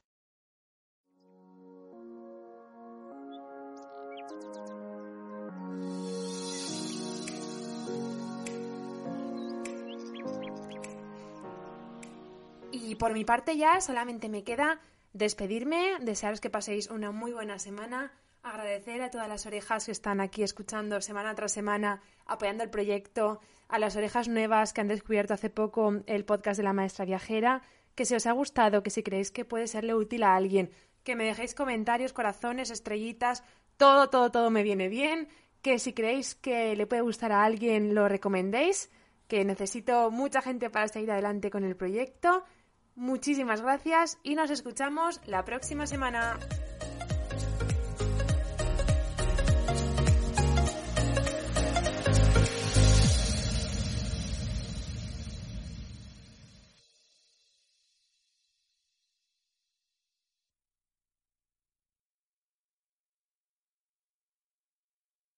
Y por mi parte ya solamente me queda despedirme, desearos que paséis una muy buena semana, agradecer a todas las orejas que están aquí escuchando semana tras semana, apoyando el proyecto, a las orejas nuevas que han descubierto hace poco el podcast de la maestra viajera, que si os ha gustado, que si creéis que puede serle útil a alguien, que me dejéis comentarios, corazones, estrellitas, todo, todo, todo me viene bien, que si creéis que le puede gustar a alguien lo recomendéis, que necesito mucha gente para seguir adelante con el proyecto. Muchísimas gracias y nos escuchamos la próxima semana.